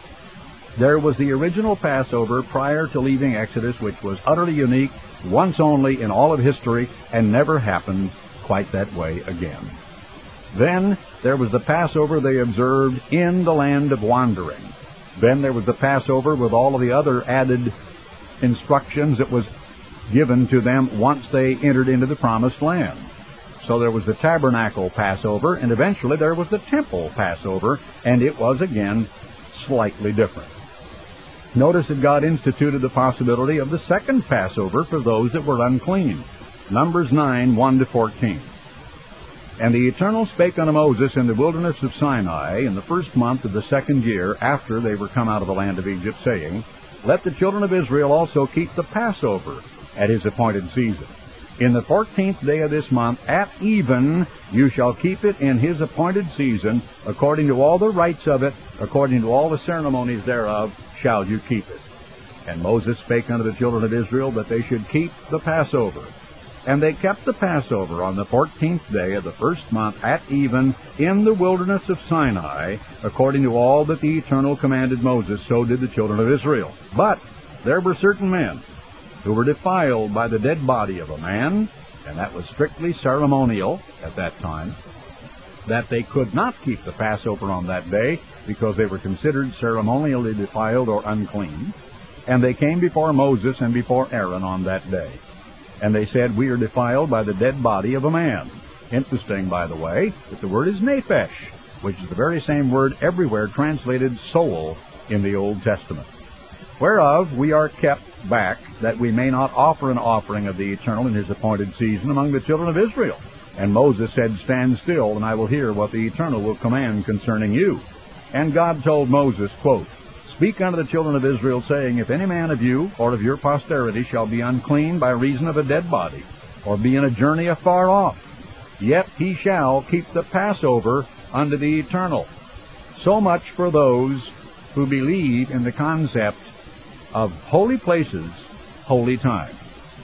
Speaker 1: There was the original Passover prior to leaving Exodus, which was utterly unique, once only in all of history, and never happened quite that way again. Then there was the Passover they observed in the land of wandering. Then there was the Passover with all of the other added instructions that was given to them once they entered into the promised land. So there was the tabernacle Passover, and eventually there was the temple Passover, and it was again slightly different. Notice that God instituted the possibility of the second Passover for those that were unclean. Numbers 9, 1-14. And the Eternal spake unto Moses in the wilderness of Sinai in the first month of the second year after they were come out of the land of Egypt, saying, Let the children of Israel also keep the Passover at his appointed season. In the 14th day of this month, at even, you shall keep it in his appointed season, according to all the rites of it, according to all the ceremonies thereof, shall you keep it. And Moses spake unto the children of Israel that they should keep the Passover. And they kept the Passover on the 14th day of the first month at even in the wilderness of Sinai, according to all that the Eternal commanded Moses, so did the children of Israel. But there were certain men who were defiled by the dead body of a man, and that was strictly ceremonial at that time, that they could not keep the Passover on that day because they were considered ceremonially defiled or unclean. And they came before Moses and before Aaron on that day. And they said, We are defiled by the dead body of a man. Interesting, by the way, that the word is nephesh, which is the very same word everywhere translated soul in the Old Testament. Whereof we are kept back, that we may not offer an offering of the Eternal in his appointed season among the children of Israel. And Moses said, Stand still, and I will hear what the Eternal will command concerning you. And God told Moses, quote, Speak unto the children of Israel, saying, If any man of you or of your posterity shall be unclean by reason of a dead body, or be in a journey afar off, yet he shall keep the Passover unto the Eternal. So much for those who believe in the concept of holy places, holy time.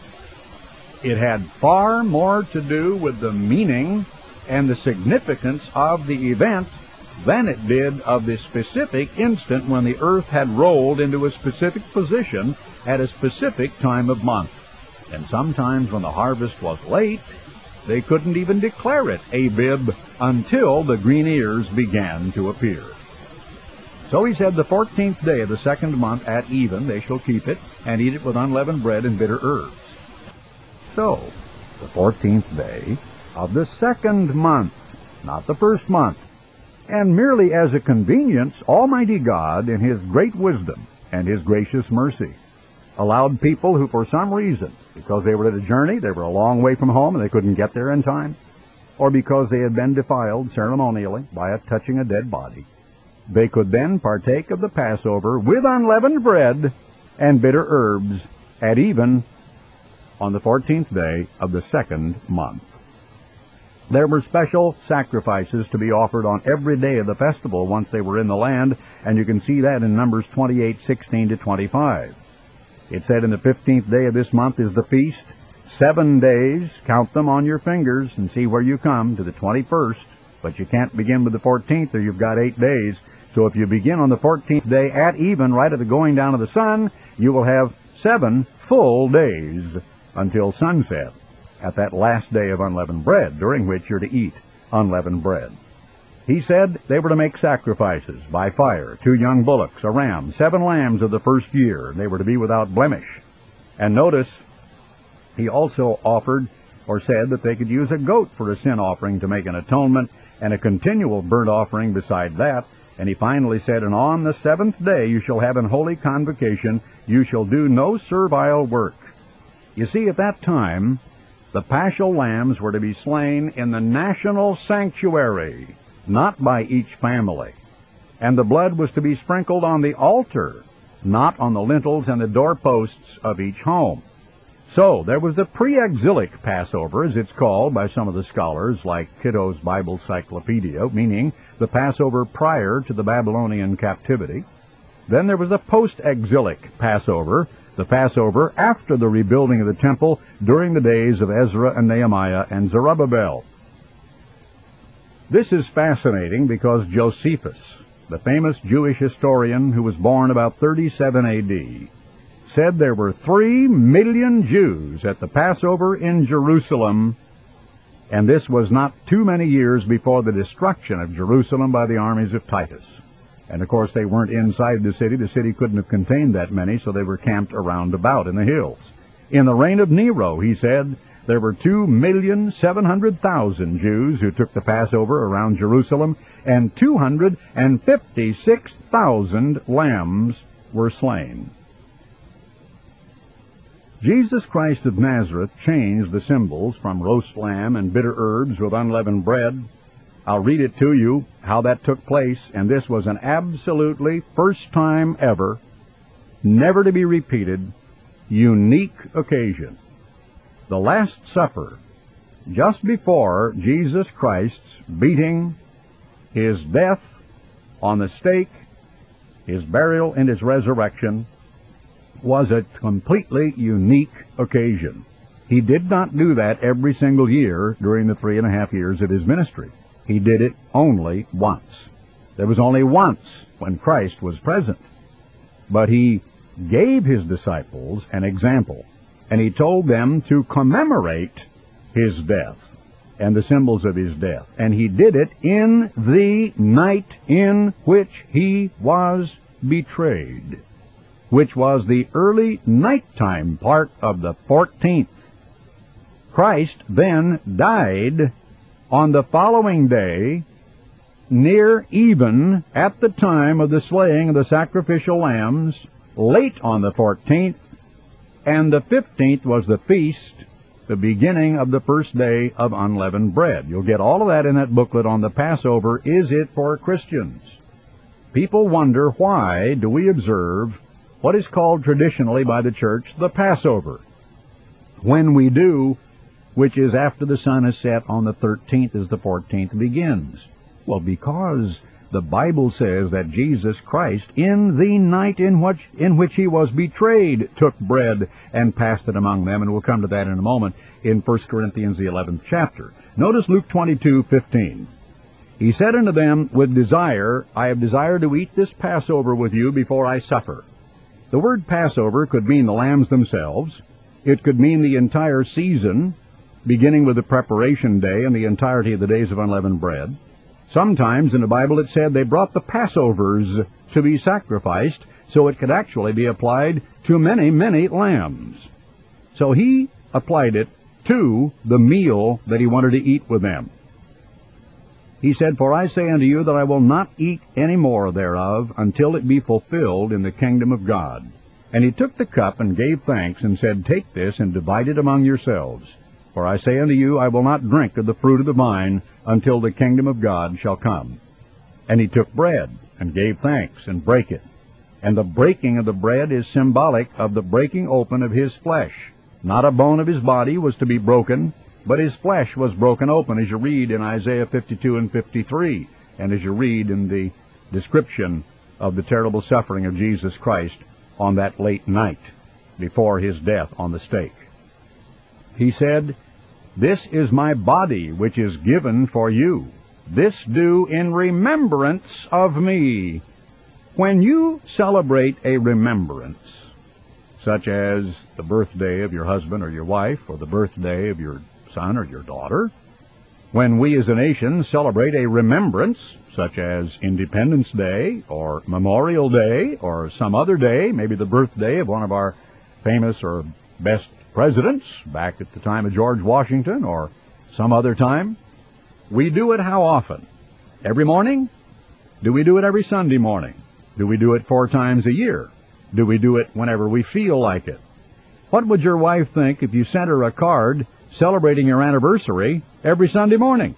Speaker 1: It had far more to do with the meaning and the significance of the event than it did of the specific instant when the earth had rolled into a specific position at a specific time of month. And sometimes when the harvest was late, they couldn't even declare it Abib until the green ears began to appear. So he said, The 14th day of the second month at even they shall keep it, and eat it with unleavened bread and bitter herbs. So, the 14th day of the second month, not the first month. And merely as a convenience, Almighty God, in his great wisdom and his gracious mercy, allowed people who for some reason, because they were at a journey, they were a long way from home and they couldn't get there in time, or because they had been defiled ceremonially by touching a dead body, they could then partake of the Passover with unleavened bread and bitter herbs at even on the 14th day of the second month. There were special sacrifices to be offered on every day of the festival once they were in the land, and you can see that in Numbers 28:16 to 25. It said, in the 15th day of this month is the feast. 7 days, count them on your fingers and see where you come to the 21st, but you can't begin with the 14th or you've got 8 days. So if you begin on the 14th day at even, right at the going down of the sun, you will have 7 full days until sunset, at that last day of unleavened bread, during which you're to eat unleavened bread. He said they were to make sacrifices by fire, 2 young bullocks, a ram, 7 lambs of the first year, and they were to be without blemish. And notice, he also offered or said that they could use a goat for a sin offering to make an atonement, and a continual burnt offering beside that. And he finally said, and on the 7th day you shall have an holy convocation, you shall do no servile work. You see, at that time, the paschal lambs were to be slain in the national sanctuary, not by each family. And the blood was to be sprinkled on the altar, not on the lintels and the doorposts of each home. So there was the pre-exilic Passover, as it's called by some of the scholars, like Kitto's Bible Cyclopedia, meaning the Passover prior to the Babylonian captivity. Then there was the post-exilic Passover, the Passover after the rebuilding of the temple during the days of Ezra and Nehemiah and Zerubbabel. This is fascinating because Josephus, the famous Jewish historian who was born about 37 A.D., said there were 3 million Jews at the Passover in Jerusalem, and this was not too many years before the destruction of Jerusalem by the armies of Titus. And of course they weren't inside the city couldn't have contained that many, so they were camped around about in the hills. In the reign of Nero, he said, there were 2,700,000 Jews who took the Passover around Jerusalem, and 256,000 lambs were slain. Jesus Christ of Nazareth changed the symbols from roast lamb and bitter herbs with unleavened bread. I'll read it to you, how that took place, and this was an absolutely first time ever, never to be repeated, unique occasion. The Last Supper, just before Jesus Christ's beating, his death on the stake, his burial and his resurrection, was a completely unique occasion. He did not do that every single year during the 3.5 years of his ministry. He did it only once. There was only once when Christ was present. But he gave his disciples an example, and he told them to commemorate his death and the symbols of his death. And he did it in the night in which he was betrayed, which was the early nighttime part of the 14th. Christ then died on the following day, near even at the time of the slaying of the sacrificial lambs, late on the 14th, and the 15th was the feast, the beginning of the first day of unleavened bread. You'll get all of that in that booklet on the Passover. Is it for Christians? People wonder, why do we observe what is called traditionally by the church the Passover, when we do, which is after the sun is set on the 13th as the 14th begins? Well, because the Bible says that Jesus Christ, in the night in which he was betrayed, took bread and passed it among them, and we'll come to that in a moment in 1 Corinthians the 11th chapter. Notice Luke 22:15. He said unto them, with desire, I have desired to eat this Passover with you before I suffer. The word Passover could mean the lambs themselves. It could mean the entire season, beginning with the preparation day and the entirety of the days of unleavened bread. Sometimes in the Bible it said they brought the Passovers to be sacrificed, so it could actually be applied to many, many lambs. So he applied it to the meal that he wanted to eat with them. He said, For I say unto you that I will not eat any more thereof until it be fulfilled in the kingdom of God. And he took the cup and gave thanks and said, Take this and divide it among yourselves. For I say unto you, I will not drink of the fruit of the vine until the kingdom of God shall come. And he took bread and gave thanks and brake it. And the breaking of the bread is symbolic of the breaking open of his flesh, Not a bone of his body was to be broken, but his flesh was broken open, as you read in Isaiah 52 and 53, and as you read in the description of the terrible suffering of Jesus Christ on that late night before his death on the stake. He said, "This is my body which is given for you. This do in remembrance of me." When you celebrate a remembrance, such as the birthday of your husband or your wife, or the birthday of your son or your daughter, when we as a nation celebrate a remembrance, such as Independence Day or Memorial Day or some other day, maybe the birthday of one of our famous or best presidents back at the time of George Washington or some other time, we do it how often? Every morning? Do we do it every Sunday morning? Do we do it 4 times a year? Do we do it whenever we feel like it? What would your wife think if you sent her a card celebrating your anniversary every Sunday morning?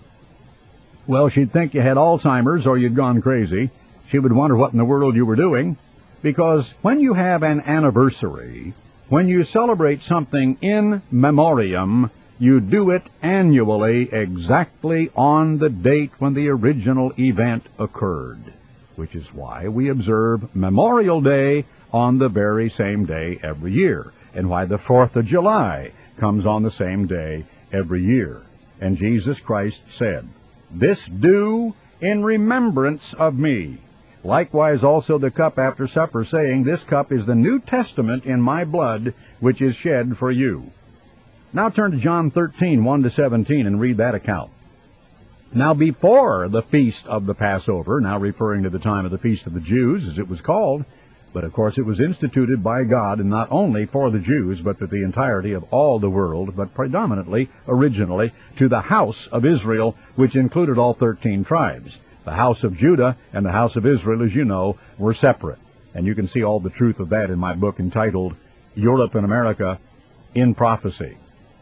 Speaker 1: Well, she'd think you had Alzheimer's or you'd gone crazy. She would wonder what in the world you were doing, because when you have an anniversary, when you celebrate something in memoriam, you do it annually exactly on the date when the original event occurred, which is why we observe Memorial Day on the very same day every year, and why the 4th of July comes on the same day every year. And Jesus Christ said, "This do in remembrance of me." Likewise also the cup after supper, saying, "This cup is the New Testament in my blood, which is shed for you." Now turn to John 13, 1-17, and read that account. Now before the feast of the Passover, now referring to the time of the Feast of the Jews, as it was called, but of course it was instituted by God, and not only for the Jews, but for the entirety of all the world, but predominantly, originally, to the house of Israel, which included all 13 tribes. The house of Judah and the house of Israel, as you know, were separate. And you can see all the truth of that in my book entitled Europe and America in Prophecy.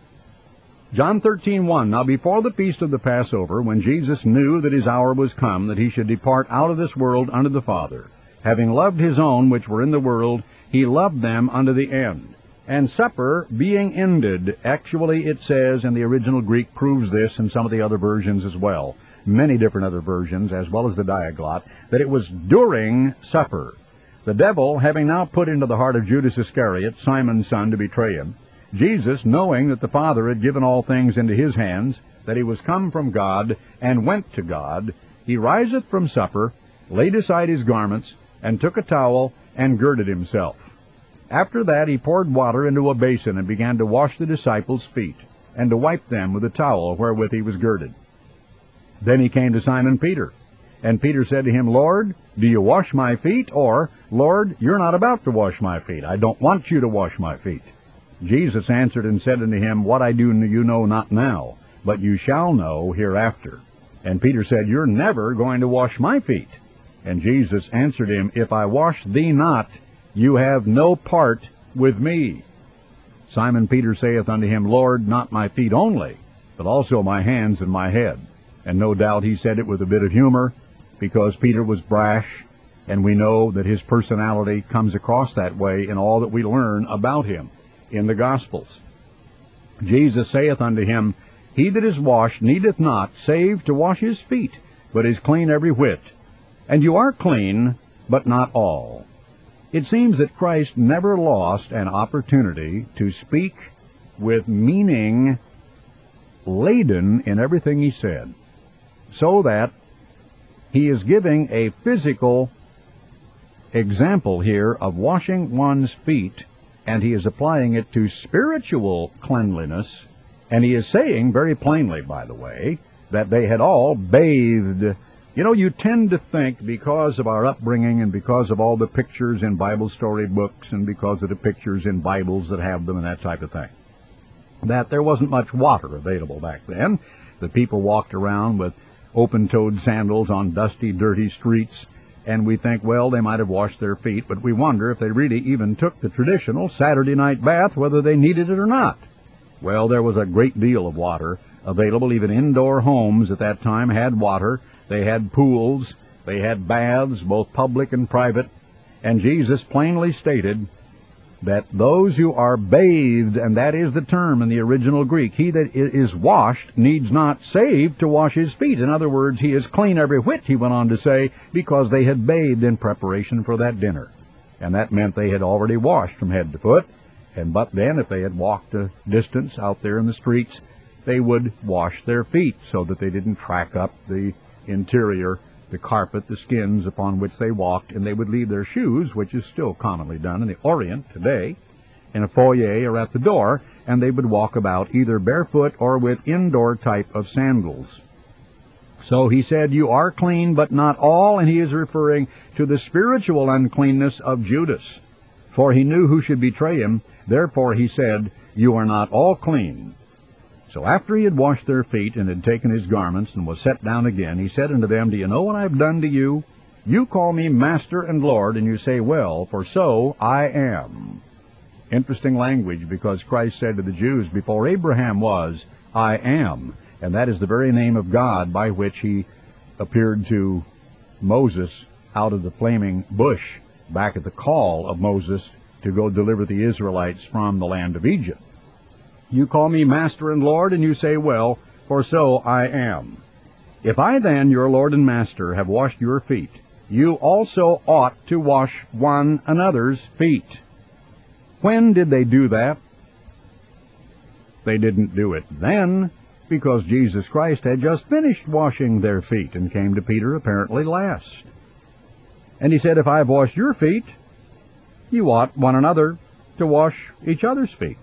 Speaker 1: John 13:1, Now before the feast of the Passover, when Jesus knew that his hour was come, that he should depart out of this world unto the Father, having loved his own which were in the world, he loved them unto the end. And supper being ended, actually it says, and the original Greek proves this in some of the other versions as well, many different other versions, as well as the Diaglott, that it was during supper. The devil having now put into the heart of Judas Iscariot, Simon's son, to betray him, Jesus, knowing that the Father had given all things into his hands, that he was come from God, and went to God, he riseth from supper, laid aside his garments, and took a towel, and girded himself. After that he poured water into a basin, and began to wash the disciples' feet, and to wipe them with the towel wherewith he was girded. Then he came to Simon Peter, and Peter said to him, Lord, do you wash my feet? Or, Lord, you're not about to wash my feet. I don't want you to wash my feet. Jesus answered and said unto him, What I do you know not now, but you shall know hereafter. And Peter said, You're never going to wash my feet. And Jesus answered him, If I wash thee not, you have no part with me. Simon Peter saith unto him, Lord, not my feet only, but also my hands and my head. And no doubt he said it with a bit of humor, because Peter was brash, and we know that his personality comes across that way in all that we learn about him in the Gospels. Jesus saith unto him, He that is washed needeth not, save to wash his feet, but is clean every whit. And you are clean, but not all. It seems that Christ never lost an opportunity to speak with meaning laden in everything he said, so that he is giving a physical example here of washing one's feet, and he is applying it to spiritual cleanliness, and he is saying very plainly, by the way, that they had all bathed. You know, you tend to think, because of our upbringing and because of all the pictures in Bible story books and because of the pictures in Bibles that have them and that type of thing, that there wasn't much water available back then. The people walked around with open-toed sandals on dusty, dirty streets, and we think, well, they might have washed their feet, but we wonder if they really even took the traditional Saturday night bath, whether they needed it or not. Well, there was a great deal of water available. Even indoor homes at that time had water. They had pools. They had baths, both public and private. And Jesus plainly stated that those who are bathed, and that is the term in the original Greek, he that is washed needs not save to wash his feet. In other words, he is clean every whit, he went on to say, because they had bathed in preparation for that dinner. And that meant they had already washed from head to foot. But then, if they had walked a distance out there in the streets, they would wash their feet so that they didn't track up the interior, the carpet, the skins upon which they walked, and they would leave their shoes, which is still commonly done in the Orient today, in a foyer or at the door, and they would walk about either barefoot or with indoor type of sandals. So he said, you are clean, but not all, and he is referring to the spiritual uncleanness of Judas. For he knew who should betray him, therefore he said, you are not all clean. So after he had washed their feet and had taken his garments and was set down again, he said unto them, do you know what I have done to you? You call me Master and Lord, and you say, well, for so I am. Interesting language, because Christ said to the Jews, before Abraham was, I am. And that is the very name of God by which he appeared to Moses out of the flaming bush back at the call of Moses to go deliver the Israelites from the land of Egypt. You call me Master and Lord, and you say, well, for so I am. If I then, your Lord and Master, have washed your feet, you also ought to wash one another's feet. When did they do that? They didn't do it then, because Jesus Christ had just finished washing their feet and came to Peter apparently last. And he said, if I have washed your feet, you ought one another to wash each other's feet.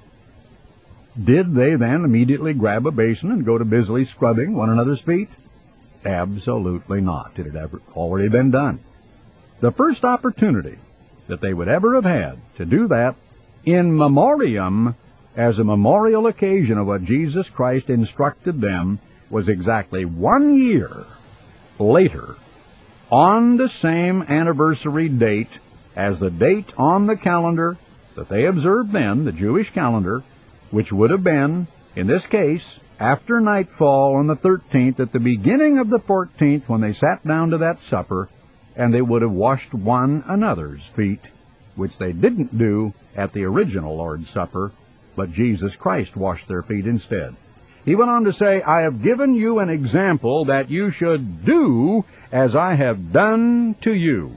Speaker 1: Did they then immediately grab a basin and go to busily scrubbing one another's feet? Absolutely not. It had already been done. The first opportunity that they would ever have had to do that in memoriam, as a memorial occasion of what Jesus Christ instructed them, was exactly 1 year later, on the same anniversary date as the date on the calendar that they observed then, the Jewish calendar, which would have been, in this case, after nightfall on the 13th, at the beginning of the 14th, when they sat down to that supper, and they would have washed one another's feet, which they didn't do at the original Lord's Supper, but Jesus Christ washed their feet instead. He went on to say, I have given you an example that you should do as I have done to you.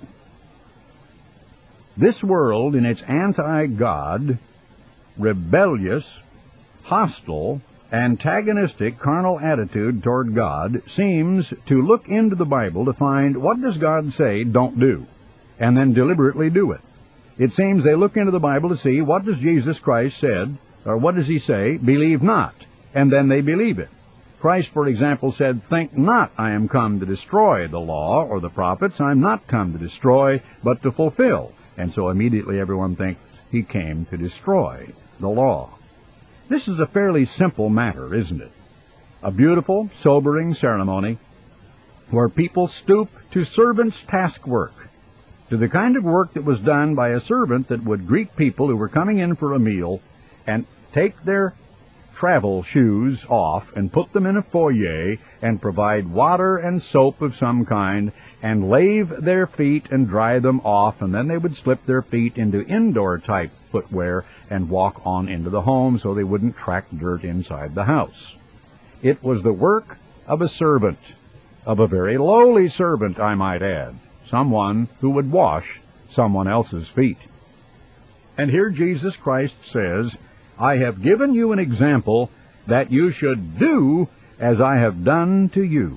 Speaker 1: This world, in its anti-God, rebellious, hostile, antagonistic, carnal attitude toward God, seems to look into the Bible to find what does God say don't do, and then deliberately do it. It seems they look into the Bible to see what does Jesus Christ said, or what does he say, believe not, and then they believe it. Christ, for example, said, think not I am come to destroy the law or the prophets. I am not come to destroy, but to fulfill. And so immediately everyone thinks he came to destroy the law. This is a fairly simple matter, isn't it? A beautiful, sobering ceremony where people stoop to servant's task work, to the kind of work that was done by a servant that would greet people who were coming in for a meal and take their travel shoes off and put them in a foyer and provide water and soap of some kind and lave their feet and dry them off, and then they would slip their feet into indoor type footwear and walk on into the home so they wouldn't track dirt inside the house. It was the work of a servant, of a very lowly servant, I might add, someone who would wash someone else's feet. And here Jesus Christ says, I have given you an example that you should do as I have done to you.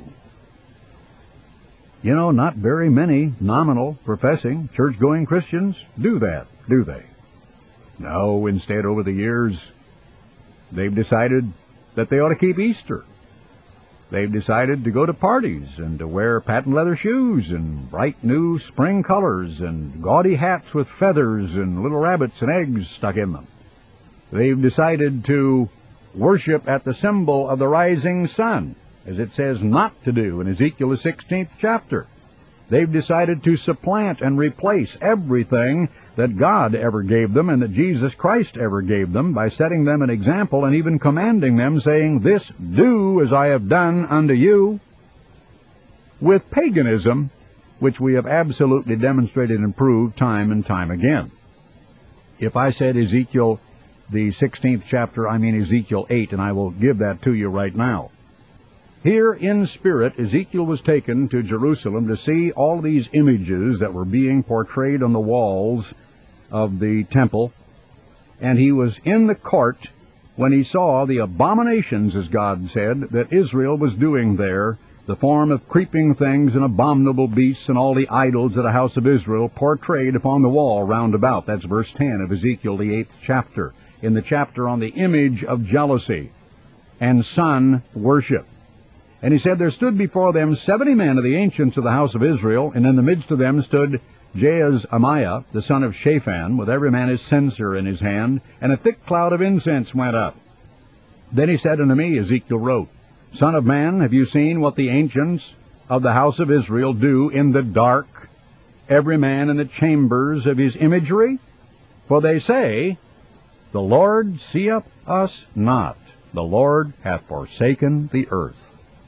Speaker 1: You know, not very many nominal, professing, church-going Christians do that, do they? No, instead, over the years, they've decided that they ought to keep Easter. They've decided to go to parties and to wear patent leather shoes and bright new spring colors and gaudy hats with feathers and little rabbits and eggs stuck in them. They've decided to worship at the symbol of the rising sun, as it says not to do in Ezekiel the 16th chapter. They've decided to supplant and replace everything that God ever gave them and that Jesus Christ ever gave them by setting them an example and even commanding them, saying, this do as I have done unto you, with paganism, which we have absolutely demonstrated and proved time and time again. If I said Ezekiel, the 16th chapter, I mean Ezekiel 8, and I will give that to you right now. Here in spirit, Ezekiel was taken to Jerusalem to see all these images that were being portrayed on the walls of the temple, and he was in the court when he saw the abominations, as God said, that Israel was doing there, the form of creeping things and abominable beasts and all the idols of the house of Israel portrayed upon the wall round about. That's verse 10 of Ezekiel, the 8th chapter, in the chapter on the image of jealousy and sun worship. And he said, there stood before them 70 men of the ancients of the house of Israel, and in the midst of them stood Jaazaniah, the son of Shaphan, with every man his censer in his hand, and a thick cloud of incense went up. Then he said unto me, Ezekiel wrote, Son of man, have you seen what the ancients of the house of Israel do in the dark, every man in the chambers of his imagery? For they say, The Lord seeth us not, the Lord hath forsaken the earth.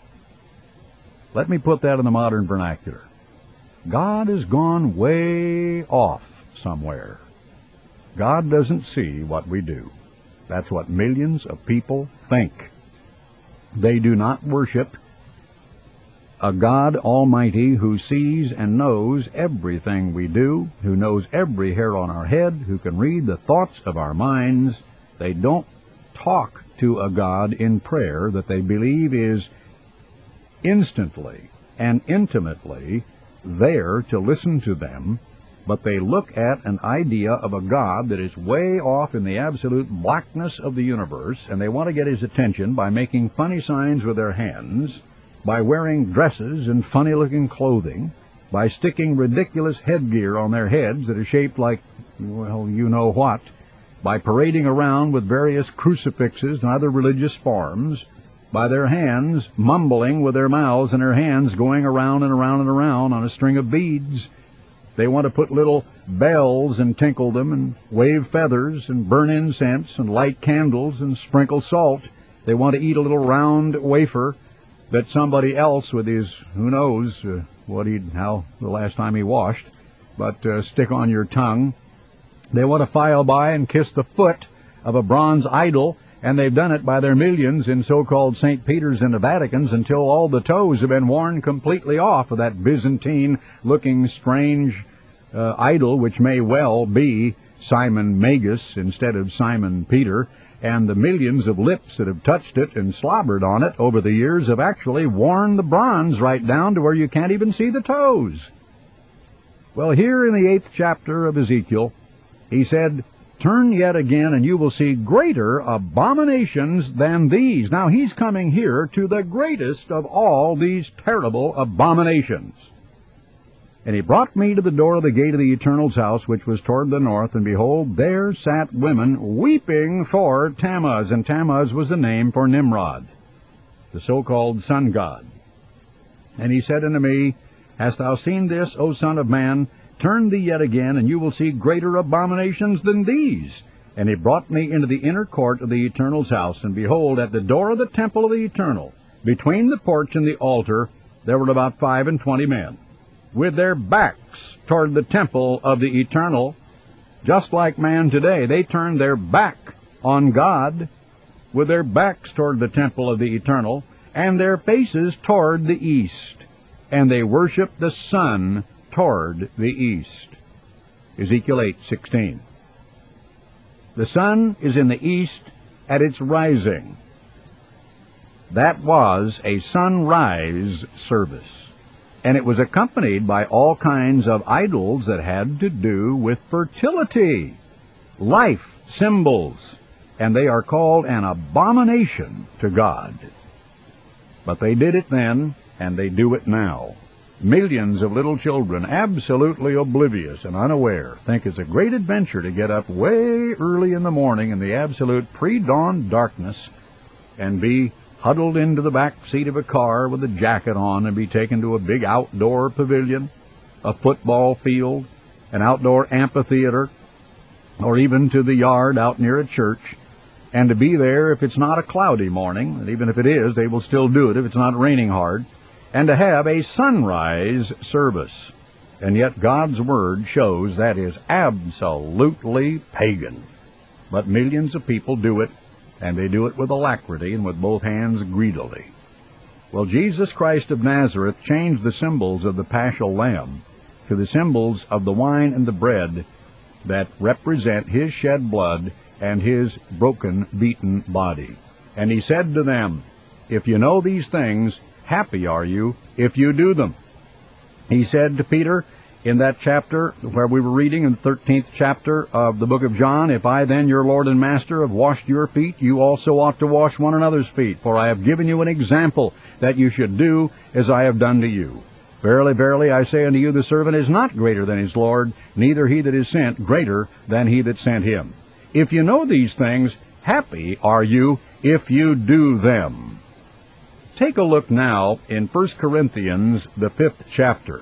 Speaker 1: Let me put that in the modern vernacular. God has gone way off somewhere. God doesn't see what we do. That's what millions of people think. They do not worship a God Almighty who sees and knows everything we do, who knows every hair on our head, who can read the thoughts of our minds. They don't talk to a God in prayer that they believe is instantly and intimately there to listen to them, but they look at an idea of a God that is way off in the absolute blackness of the universe, and they want to get his attention by making funny signs with their hands, by wearing dresses and funny-looking clothing, by sticking ridiculous headgear on their heads that is shaped like, well, you know what, by parading around with various crucifixes and other religious forms, by their hands mumbling with their mouths and their hands going around and around and around on a string of beads. They want to put little bells and tinkle them and wave feathers and burn incense and light candles and sprinkle salt. They want to eat a little round wafer that somebody else with his, who knows how the last time he washed, but stick on your tongue. They want to file by and kiss the foot of a bronze idol, and they've done it by their millions in so-called St. Peter's and the Vaticans until all the toes have been worn completely off of that Byzantine-looking strange idol, which may well be Simon Magus instead of Simon Peter, and the millions of lips that have touched it and slobbered on it over the years have actually worn the bronze right down to where you can't even see the toes. Well, here in the 8th chapter of Ezekiel, he said, Turn yet again, and you will see greater abominations than these. Now, he's coming here to the greatest of all these terrible abominations. And he brought me to the door of the gate of the Eternal's house, which was toward the north, and behold, there sat women weeping for Tammuz. And Tammuz was the name for Nimrod, the so-called sun god. And he said unto me, Hast thou seen this, O son of man? Turn thee yet again, and you will see greater abominations than these. And he brought me into the inner court of the Eternal's house, and behold, at the door of the temple of the Eternal, between the porch and the altar, there were about 25 men, with their backs toward the temple of the Eternal. Just like man today, they turned their back on God, with their backs toward the temple of the Eternal, and their faces toward the east. And they worshiped the sun toward the east. Ezekiel 8:16. The sun is in the east at its rising. That was a sunrise service, and it was accompanied by all kinds of idols that had to do with fertility, life symbols, and they are called an abomination to God. But they did it then, and they do it now. Millions of little children, absolutely oblivious and unaware, think it's a great adventure to get up way early in the morning in the absolute pre-dawn darkness and be huddled into the back seat of a car with a jacket on and be taken to a big outdoor pavilion, a football field, an outdoor amphitheater, or even to the yard out near a church, and to be there if it's not a cloudy morning, and even if it is, they will still do it if it's not raining hard, and to have a sunrise service. And yet God's Word shows that is absolutely pagan. But millions of people do it, and they do it with alacrity and with both hands greedily. Well, Jesus Christ of Nazareth changed the symbols of the paschal lamb to the symbols of the wine and the bread that represent his shed blood and his broken, beaten body. And he said to them, "If you know these things, happy are you if you do them." He said to Peter in that chapter where we were reading, in the 13th chapter of the book of John, "If I then, your Lord and Master, have washed your feet, you also ought to wash one another's feet. For I have given you an example that you should do as I have done to you. Verily, verily, I say unto you, the servant is not greater than his Lord, neither he that is sent greater than he that sent him. If you know these things, happy are you if you do them." Take a look now in 1 Corinthians, the 5th chapter.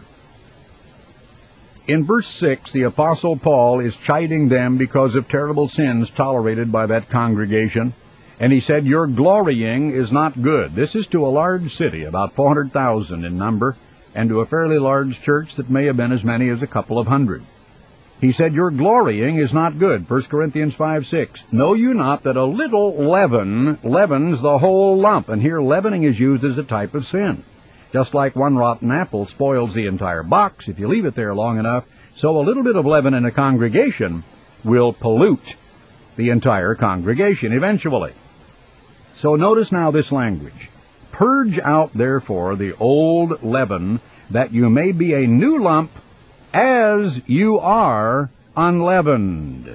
Speaker 1: In verse 6, the Apostle Paul is chiding them because of terrible sins tolerated by that congregation. And he said, "Your glorying is not good." This is to a large city, about 400,000 in number, and to a fairly large church that may have been as many as a couple of hundred. He said, "Your glorying is not good." 1 Corinthians 5:6. "Know you not that a little leaven leavens the whole lump?" And here leavening is used as a type of sin. Just like one rotten apple spoils the entire box if you leave it there long enough, so a little bit of leaven in a congregation will pollute the entire congregation eventually. So notice now this language. "Purge out therefore the old leaven, that you may be a new lump, as you are unleavened."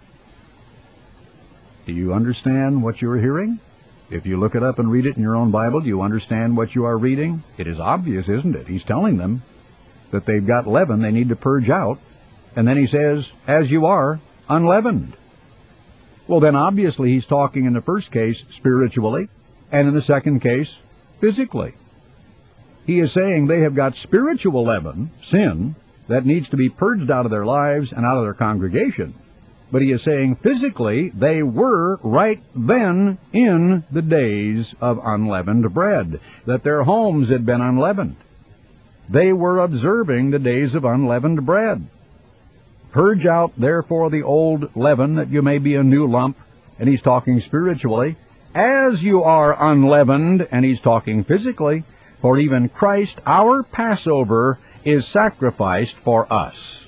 Speaker 1: Do you understand what you are hearing? If you look it up and read it in your own Bible, do you understand what you are reading? It is obvious, isn't it? He's telling them that they've got leaven they need to purge out, and then he says, "as you are unleavened." Well, then obviously he's talking in the first case spiritually, and in the second case physically. He is saying they have got spiritual leaven, sin, that needs to be purged out of their lives and out of their congregation. But he is saying physically they were right then in the days of unleavened bread, that their homes had been unleavened. They were observing the days of unleavened bread. "Purge out therefore the old leaven, that you may be a new lump," and he's talking spiritually, "as you are unleavened," and he's talking physically, "for even Christ our Passover is sacrificed for us."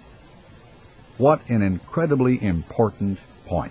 Speaker 1: What an incredibly important point.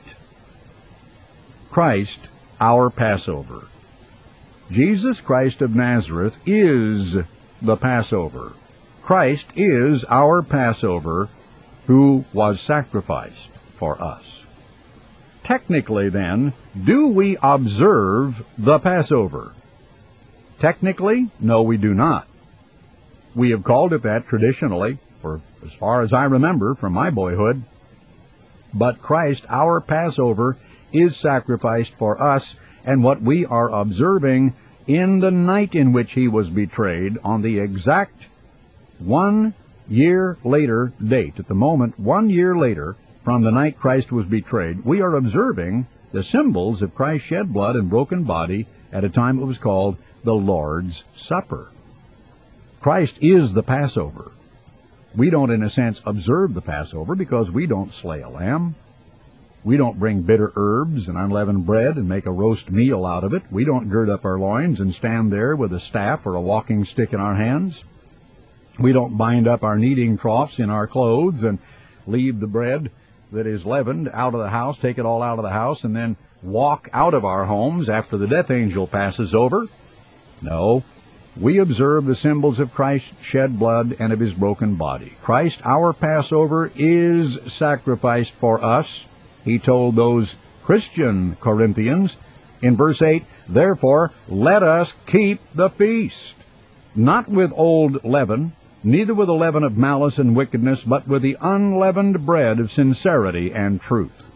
Speaker 1: Christ, our Passover. Jesus Christ of Nazareth is the Passover. Christ is our Passover, who was sacrificed for us. Technically, then, do we observe the Passover? Technically, no, we do not. We have called it that traditionally, for as far as I remember from my boyhood. But Christ, our Passover, is sacrificed for us, and what we are observing in the night in which he was betrayed, on the exact 1 year later date, at the moment 1 year later from the night Christ was betrayed, we are observing the symbols of Christ's shed blood and broken body at a time it was called the Lord's Supper. Christ is the Passover. We don't, in a sense, observe the Passover because we don't slay a lamb. We don't bring bitter herbs and unleavened bread and make a roast meal out of it. We don't gird up our loins and stand there with a staff or a walking stick in our hands. We don't bind up our kneading troughs in our clothes and leave the bread that is leavened out of the house, take it all out of the house, and then walk out of our homes after the death angel passes over. No. We observe the symbols of Christ's shed blood and of his broken body. Christ, our Passover, is sacrificed for us. He told those Christian Corinthians in verse 8, "Therefore let us keep the feast, not with old leaven, neither with the leaven of malice and wickedness, but with the unleavened bread of sincerity and truth."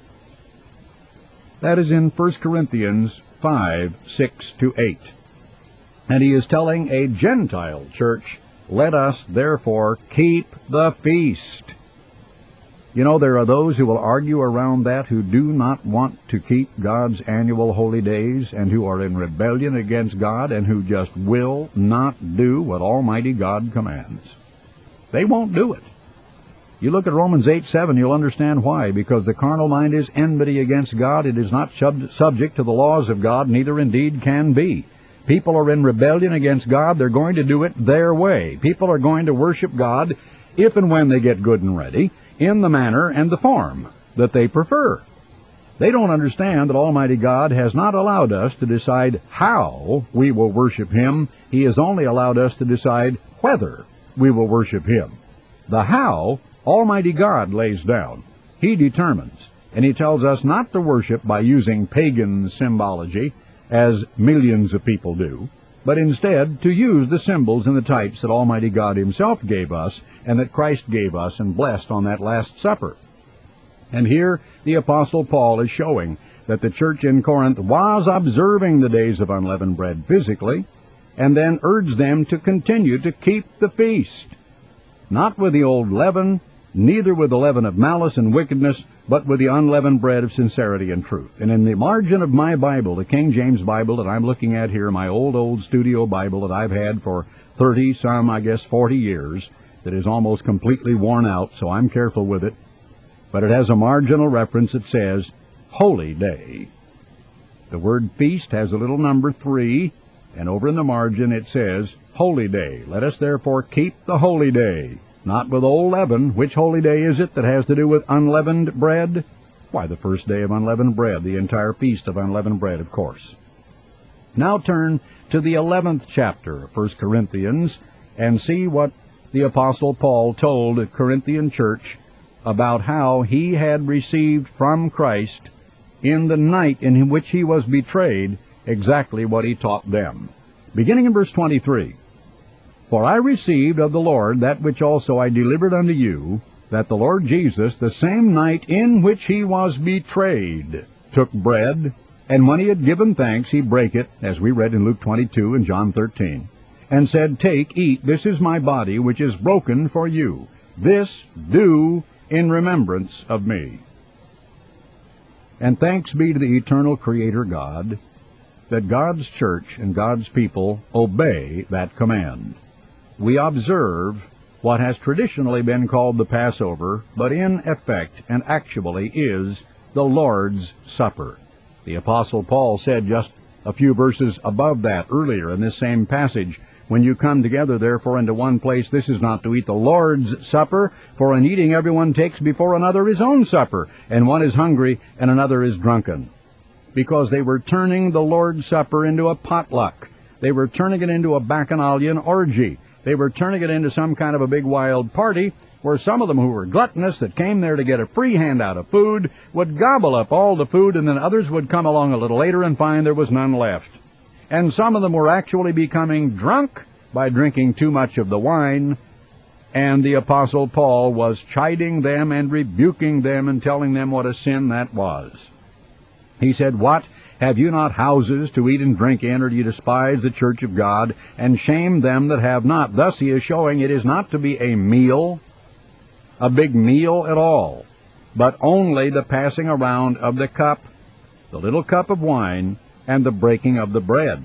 Speaker 1: That is in 1 Corinthians 5, 6-8. And he is telling a Gentile church, let us therefore keep the feast. You know, there are those who will argue around that who do not want to keep God's annual holy days and who are in rebellion against God and who just will not do what Almighty God commands. They won't do it. You look at Romans 8:7, you'll understand why. Because the carnal mind is enmity against God. It is not subject to the laws of God, neither indeed can be. People are in rebellion against God. They're going to do it their way. People are going to worship God, if and when they get good and ready, in the manner and the form that they prefer. They don't understand that Almighty God has not allowed us to decide how we will worship Him. He has only allowed us to decide whether we will worship Him. The how, Almighty God lays down. He determines. And He tells us not to worship by using pagan symbology, as millions of people do, but instead to use the symbols and the types that Almighty God Himself gave us and that Christ gave us and blessed on that Last Supper. And here the Apostle Paul is showing that the church in Corinth was observing the days of unleavened bread physically, and then urged them to continue to keep the feast, not with the old leaven, neither with the leaven of malice and wickedness, but with the unleavened bread of sincerity and truth. And in the margin of my Bible, the King James Bible that I'm looking at here, my old studio Bible that I've had for 30, some, I guess, 40 years, that is almost completely worn out, so I'm careful with it. But it has a marginal reference that says, Holy Day. The word feast has a little number 3, and over in the margin it says, Holy Day. Let us therefore keep the holy day. Not with old leaven. Which holy day is it that has to do with unleavened bread? Why, the first day of unleavened bread, the entire feast of unleavened bread, of course. Now turn to the 11th chapter of 1 Corinthians and see what the Apostle Paul told the Corinthian church about how he had received from Christ in the night in which he was betrayed exactly what he taught them. Beginning in verse 23. For I received of the Lord that which also I delivered unto you, that the Lord Jesus, the same night in which he was betrayed, took bread, and when he had given thanks, he brake it, as we read in Luke 22 and John 13, and said, Take, eat, this is my body, which is broken for you. This do in remembrance of me. And thanks be to the eternal Creator God, that God's church and God's people obey that command. We observe what has traditionally been called the Passover, but in effect and actually is the Lord's Supper. The Apostle Paul said just a few verses above that earlier in this same passage, When you come together therefore into one place, this is not to eat the Lord's Supper, for in eating everyone takes before another his own supper, and one is hungry and another is drunken. Because they were turning the Lord's Supper into a potluck. They were turning it into a bacchanalian orgy. They were turning it into some kind of a big wild party where some of them who were gluttonous that came there to get a free handout of food would gobble up all the food, and then others would come along a little later and find there was none left. And some of them were actually becoming drunk by drinking too much of the wine, and the Apostle Paul was chiding them and rebuking them and telling them what a sin that was. He said, What? Have you not houses to eat and drink in, or do you despise the church of God, and shame them that have not? Thus he is showing it is not to be a meal, a big meal at all, but only the passing around of the cup, the little cup of wine, and the breaking of the bread.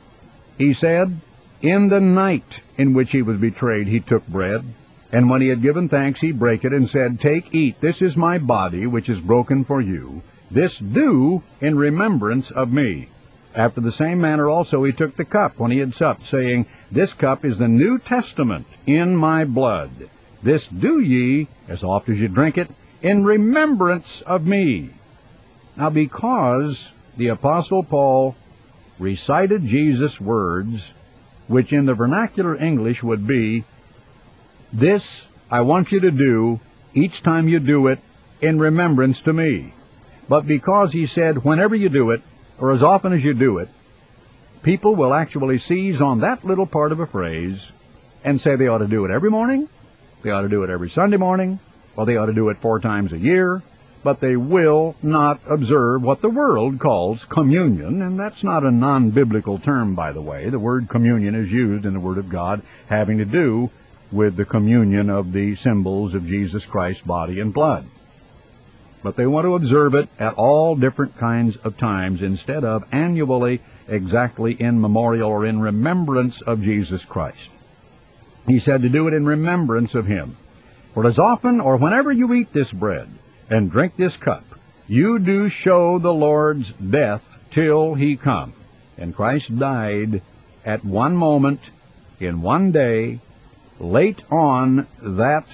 Speaker 1: He said, In the night in which he was betrayed, he took bread, and when he had given thanks, he brake it, and said, Take, eat, this is my body, which is broken for you. This do in remembrance of me. After the same manner also he took the cup when he had supped, saying, This cup is the New Testament in my blood. This do ye, as oft as you drink it, in remembrance of me. Now because the Apostle Paul recited Jesus' words, which in the vernacular English would be, This I want you to do each time you do it in remembrance to me. But because he said, whenever you do it, or as often as you do it, people will actually seize on that little part of a phrase and say they ought to do it every morning, they ought to do it every Sunday morning, or they ought to do it 4 times a year, but they will not observe what the world calls communion, and that's not a non-biblical term, by the way. The word communion is used in the Word of God having to do with the communion of the symbols of Jesus Christ's body and blood. But they want to observe it at all different kinds of times instead of annually, exactly in memorial or in remembrance of Jesus Christ. He said to do it in remembrance of him. For as often or whenever you eat this bread and drink this cup, you do show the Lord's death till he come. And Christ died at one moment, in one day, late on that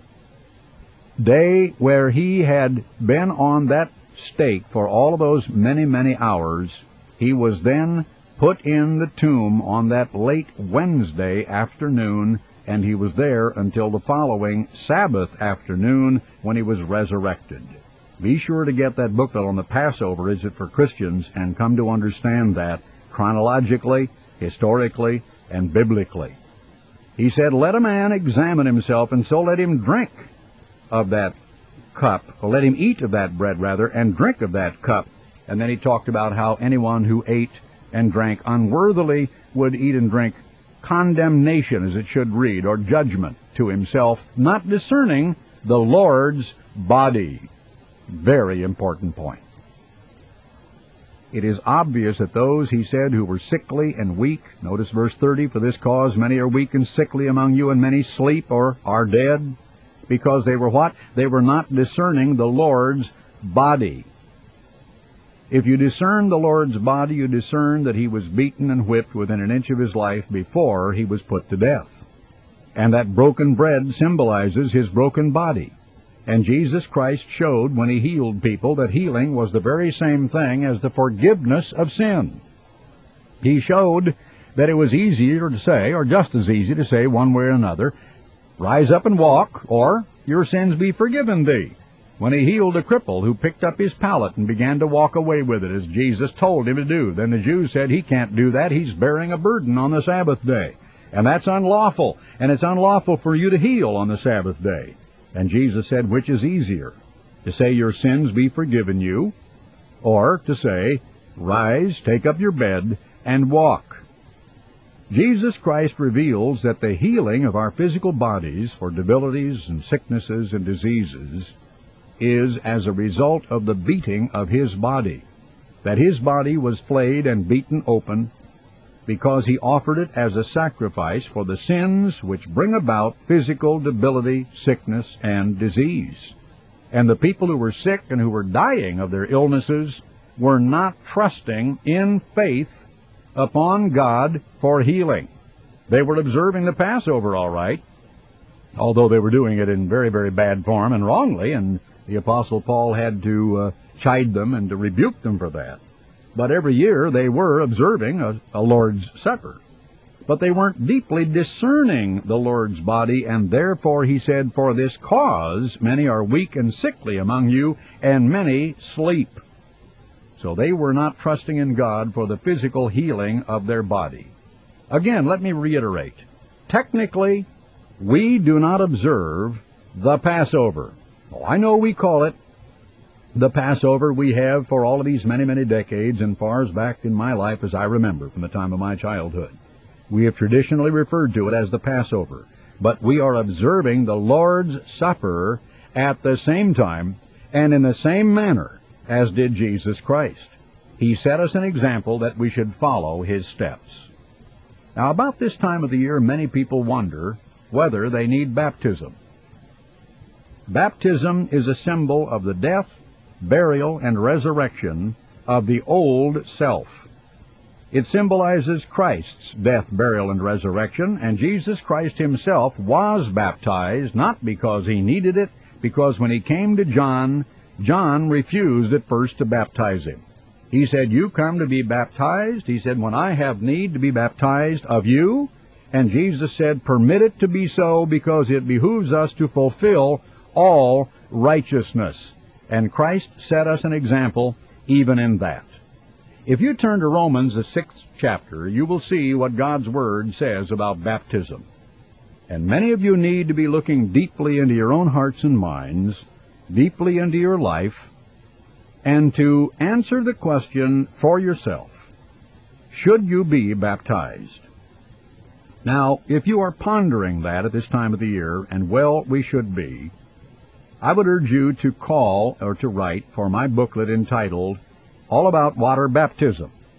Speaker 1: day where he had been on that stake for all of those many, many hours. He was then put in the tomb on that late Wednesday afternoon, and he was there until the following Sabbath afternoon when he was resurrected. Be sure to get that booklet on the Passover, Is It for Christians, and come to understand that chronologically, historically, and biblically. He said, let a man examine himself, and so let him drink of that cup, or let him eat of that bread, rather, and drink of that cup. And then he talked about how anyone who ate and drank unworthily would eat and drink condemnation, as it should read, or judgment to himself, not discerning the Lord's body. Very important point. It is obvious that those, he said, who were sickly and weak, notice verse 30, for this cause many are weak and sickly among you, and many sleep or are dead, because they were what? They were not discerning the Lord's body. If you discern the Lord's body, you discern that he was beaten and whipped within an inch of his life before he was put to death. And that broken bread symbolizes his broken body. And Jesus Christ showed when he healed people that healing was the very same thing as the forgiveness of sin. He showed that it was easier to say, or just as easy to say one way or another, rise up and walk, or your sins be forgiven thee. When he healed a cripple who picked up his pallet and began to walk away with it as Jesus told him to do, then the Jews said he can't do that, he's bearing a burden on the Sabbath day. And that's unlawful, and it's unlawful for you to heal on the Sabbath day. And Jesus said, which is easier, to say your sins be forgiven you, or to say, rise, take up your bed, and walk? Jesus Christ reveals that the healing of our physical bodies for debilities and sicknesses and diseases is as a result of the beating of his body, that his body was flayed and beaten open because he offered it as a sacrifice for the sins which bring about physical debility, sickness, and disease. And the people who were sick and who were dying of their illnesses were not trusting in faith upon God for healing. They were observing the Passover all right, although they were doing it in very, very bad form and wrongly, and the Apostle Paul had to chide them and to rebuke them for that. But every year they were observing a Lord's Supper. But they weren't deeply discerning the Lord's body, and therefore he said, for this cause many are weak and sickly among you, and many sleep. So they were not trusting in God for the physical healing of their body. Again, let me reiterate. Technically, we do not observe the Passover. Oh, I know we call it the Passover. We have for all of these many, many decades, and far as back in my life as I remember from the time of my childhood. We have traditionally referred to it as the Passover. But we are observing the Lord's Supper at the same time and in the same manner as did Jesus Christ. He set us an example that we should follow his steps. Now, about this time of the year, many people wonder whether they need baptism. Baptism is a symbol of the death, burial, and resurrection of the old self. It symbolizes Christ's death, burial, and resurrection, and Jesus Christ himself was baptized, not because he needed it, because when he came to John, John refused at first to baptize him. He said, you come to be baptized? He said, when I have need to be baptized of you? And Jesus said, permit it to be so, because it behooves us to fulfill all righteousness. And Christ set us an example even in that. If you turn to Romans, the 6th chapter, you will see what God's Word says about baptism. And many of you need to be looking deeply into your own hearts and minds, deeply into your life, and to answer the question for yourself, should you be baptized? Now, if you are pondering that at this time of the year, and well, we should be, I would urge you to call or to write for my booklet entitled All About Water Baptism.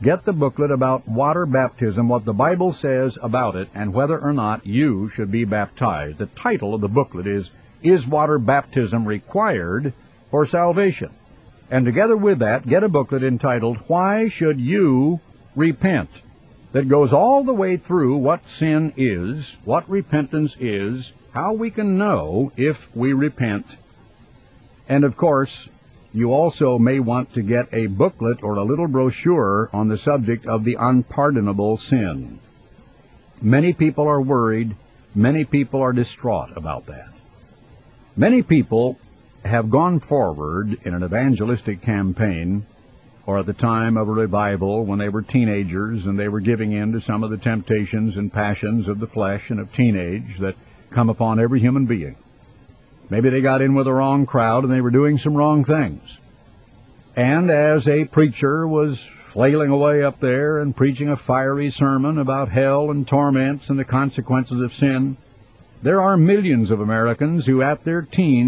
Speaker 1: get the booklet about water baptism, what the Bible says about it, and whether or not you should be baptized. The title of the booklet is Water Baptism Required for Salvation? And together with that, get a booklet entitled, Why Should You Repent? That goes all the way through what sin is, what repentance is, how we can know if we repent. And of course, you also may want to get a booklet or a little brochure on the subject of the unpardonable sin. Many people are worried. Many people are distraught about that. Many people have gone forward in an evangelistic campaign, or at the time of a revival when they were teenagers and they were giving in to some of the temptations and passions of the flesh and of teenage that come upon every human being. Maybe they got in with the wrong crowd and they were doing some wrong things. And as a preacher was flailing away up there and preaching a fiery sermon about hell and torments and the consequences of sin, there are millions of Americans who at their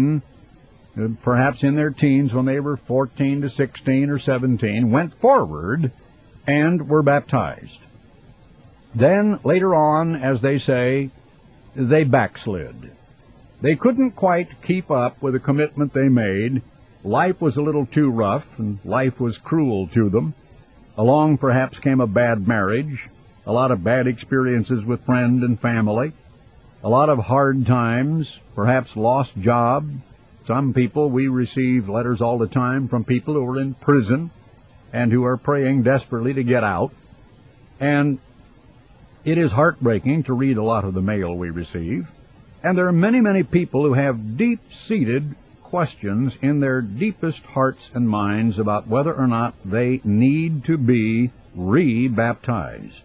Speaker 1: perhaps in their teens when they were 14 to 16 or 17, went forward and were baptized. Then later on, as they say, they backslid. They couldn't quite keep up with the commitment they made. Life was a little too rough, and life was cruel to them. Along perhaps came a bad marriage, a lot of bad experiences with friend and family, a lot of hard times, perhaps lost job. Some people, we receive letters all the time from people who are in prison and who are praying desperately to get out. And it is heartbreaking to read a lot of the mail we receive. And there are many, many people who have deep-seated questions in their deepest hearts and minds about whether or not they need to be re-baptized.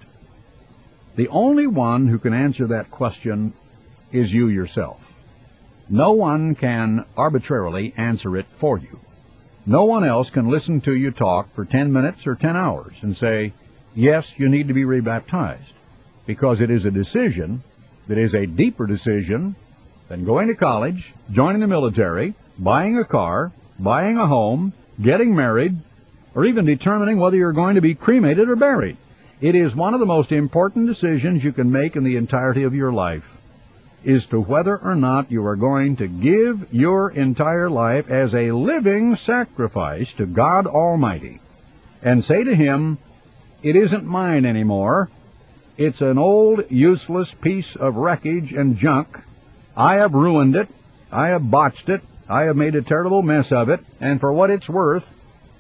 Speaker 1: The only one who can answer that question is you yourself. No one can arbitrarily answer it for you. No one else can listen to you talk for 10 minutes or 10 hours and say, yes, you need to be rebaptized, because it is a decision that is a deeper decision than going to college, joining the military, buying a car, buying a home, getting married, or even determining whether you're going to be cremated or buried. It is one of the most important decisions you can make in the entirety of your life, is to whether or not you are going to give your entire life as a living sacrifice to God Almighty and say to Him, it isn't mine anymore. It's an old, useless piece of wreckage and junk. I have ruined it. I have botched it. I have made a terrible mess of it. And for what it's worth,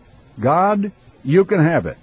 Speaker 1: God, you can have it.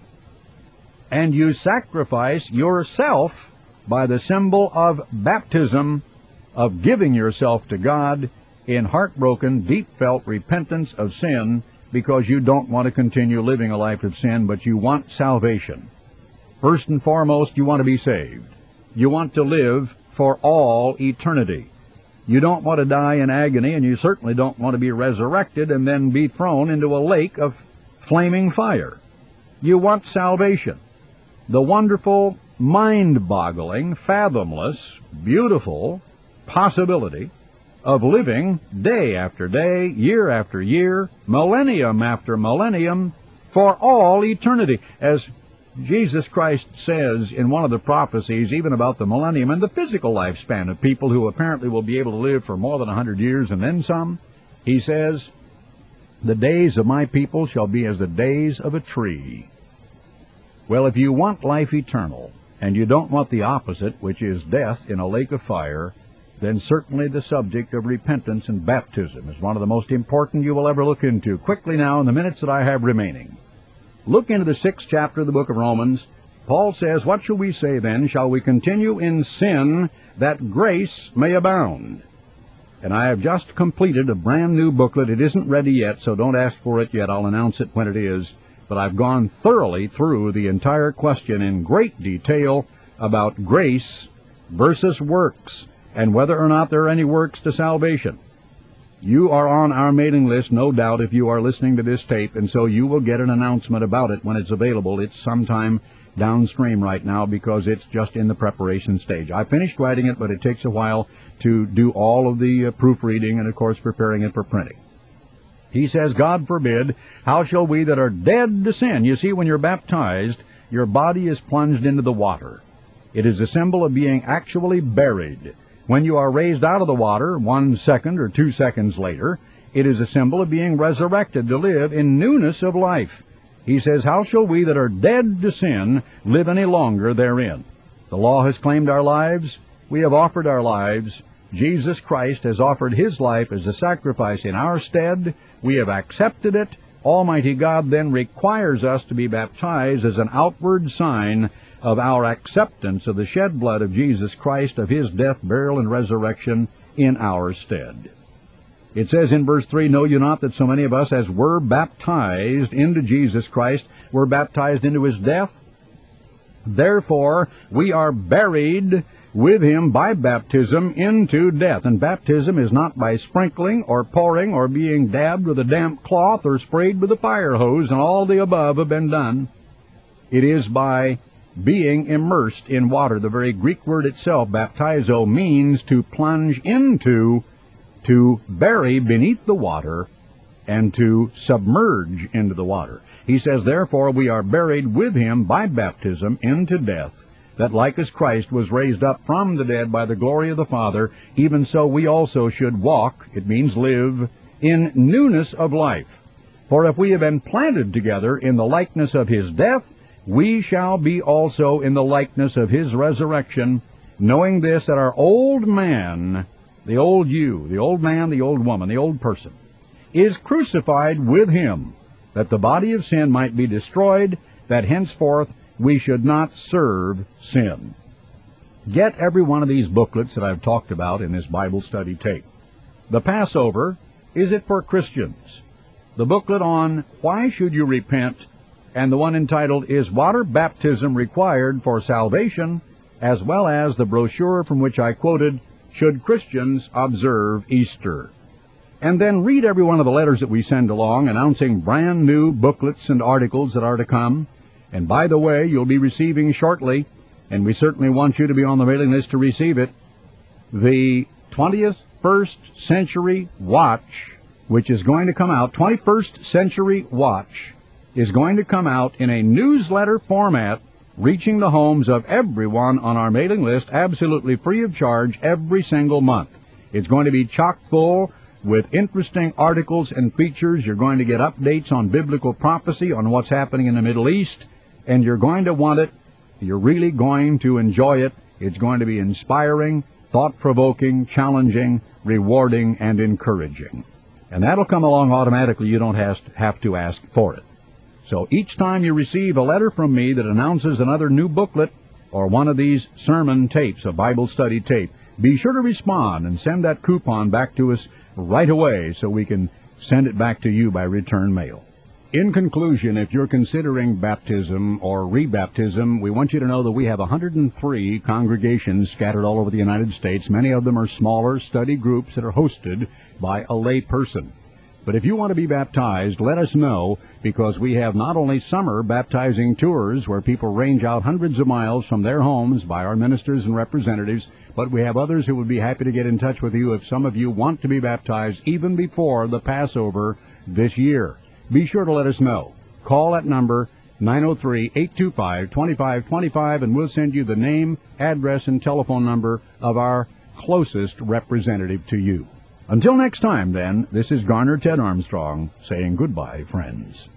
Speaker 1: And you sacrifice yourself by the symbol of baptism, of giving yourself to God in heartbroken, deep-felt repentance of sin, because you don't want to continue living a life of sin, but you want salvation. First and foremost, you want to be saved. You want to live for all eternity. You don't want to die in agony, and you certainly don't want to be resurrected and then be thrown into a lake of flaming fire. You want salvation. The wonderful, mind-boggling, fathomless, beautiful possibility of living day after day, year after year, millennium after millennium, for all eternity. As Jesus Christ says in one of the prophecies, even about the millennium and the physical lifespan of people who apparently will be able to live for more than 100 years and then some, He says, the days of my people shall be as the days of a tree. Well, if you want life eternal, and you don't want the opposite, which is death in a lake of fire, then certainly the subject of repentance and baptism is one of the most important you will ever look into. Quickly now, in the minutes that I have remaining, look into the 6th chapter of the book of Romans. Paul says, what shall we say then? Shall we continue in sin that grace may abound? And I have just completed a brand new booklet. It isn't ready yet, so don't ask for it yet. I'll announce it when it is. But I've gone thoroughly through the entire question in great detail about grace versus works, and whether or not there are any works to salvation. You are on our mailing list, no doubt, if you are listening to this tape, and so you will get an announcement about it when it's available. It's sometime downstream right now because it's just in the preparation stage. I finished writing it, but it takes a while to do all of the proofreading and, of course, preparing it for printing. He says, God forbid, how shall we that are dead to sin? You see, when you're baptized, your body is plunged into the water. It is a symbol of being actually buried. When you are raised out of the water 1 second or 2 seconds later, it is a symbol of being resurrected to live in newness of life. He says, how shall we that are dead to sin live any longer therein? The law has claimed our lives. We have offered our lives. Jesus Christ has offered his life as a sacrifice in our stead. We have accepted it. Almighty God then requires us to be baptized as an outward sign of our acceptance of the shed blood of Jesus Christ, of his death, burial, and resurrection in our stead. It says in verse 3, know you not that so many of us as were baptized into Jesus Christ were baptized into his death? Therefore we are buried with him by baptism into death. And baptism is not by sprinkling or pouring or being dabbed with a damp cloth or sprayed with a fire hose, and all the above have been done. It is by being immersed in water. The very Greek word itself, baptizo, means to plunge into, to bury beneath the water, and to submerge into the water. He says, therefore we are buried with him by baptism into death, that like as Christ was raised up from the dead by the glory of the Father, even so we also should walk, it means live, in newness of life. For if we have been planted together in the likeness of his death, we shall be also in the likeness of his resurrection, knowing this, that our old man, the old you, the old man, the old woman, the old person, is crucified with him, that the body of sin might be destroyed, that henceforth we should not serve sin. Get every one of these booklets that I've talked about in this Bible study tape. The Passover, is it for Christians? The booklet on Why Should You Repent, and the one entitled, Is Water Baptism Required for Salvation, as well as the brochure from which I quoted, Should Christians Observe Easter? And then read every one of the letters that we send along announcing brand new booklets and articles that are to come. And by the way, you'll be receiving shortly, and we certainly want you to be on the mailing list to receive it, the 21st Century Watch, which is going to come out, 21st Century Watch, is going to come out in a newsletter format, reaching the homes of everyone on our mailing list absolutely free of charge every single month. It's going to be chock full with interesting articles and features. You're going to get updates on biblical prophecy, on what's happening in the Middle East, and you're going to want it. You're really going to enjoy it. It's going to be inspiring, thought-provoking, challenging, rewarding, and encouraging. And that'll come along automatically. You don't have to ask for it. So each time you receive a letter from me that announces another new booklet or one of these sermon tapes, a Bible study tape, be sure to respond and send that coupon back to us right away so we can send it back to you by return mail. In conclusion, if you're considering baptism or rebaptism, we want you to know that we have 103 congregations scattered all over the United States. Many of them are smaller study groups that are hosted by a lay person. But if you want to be baptized, let us know, because we have not only summer baptizing tours where people range out hundreds of miles from their homes by our ministers and representatives, but we have others who would be happy to get in touch with you if some of you want to be baptized even before the Passover this year. Be sure to let us know. Call that number 903-825-2525, and we'll send you the name, address, and telephone number of our closest representative to you. Until next time, then, this is Garner Ted Armstrong saying goodbye, friends.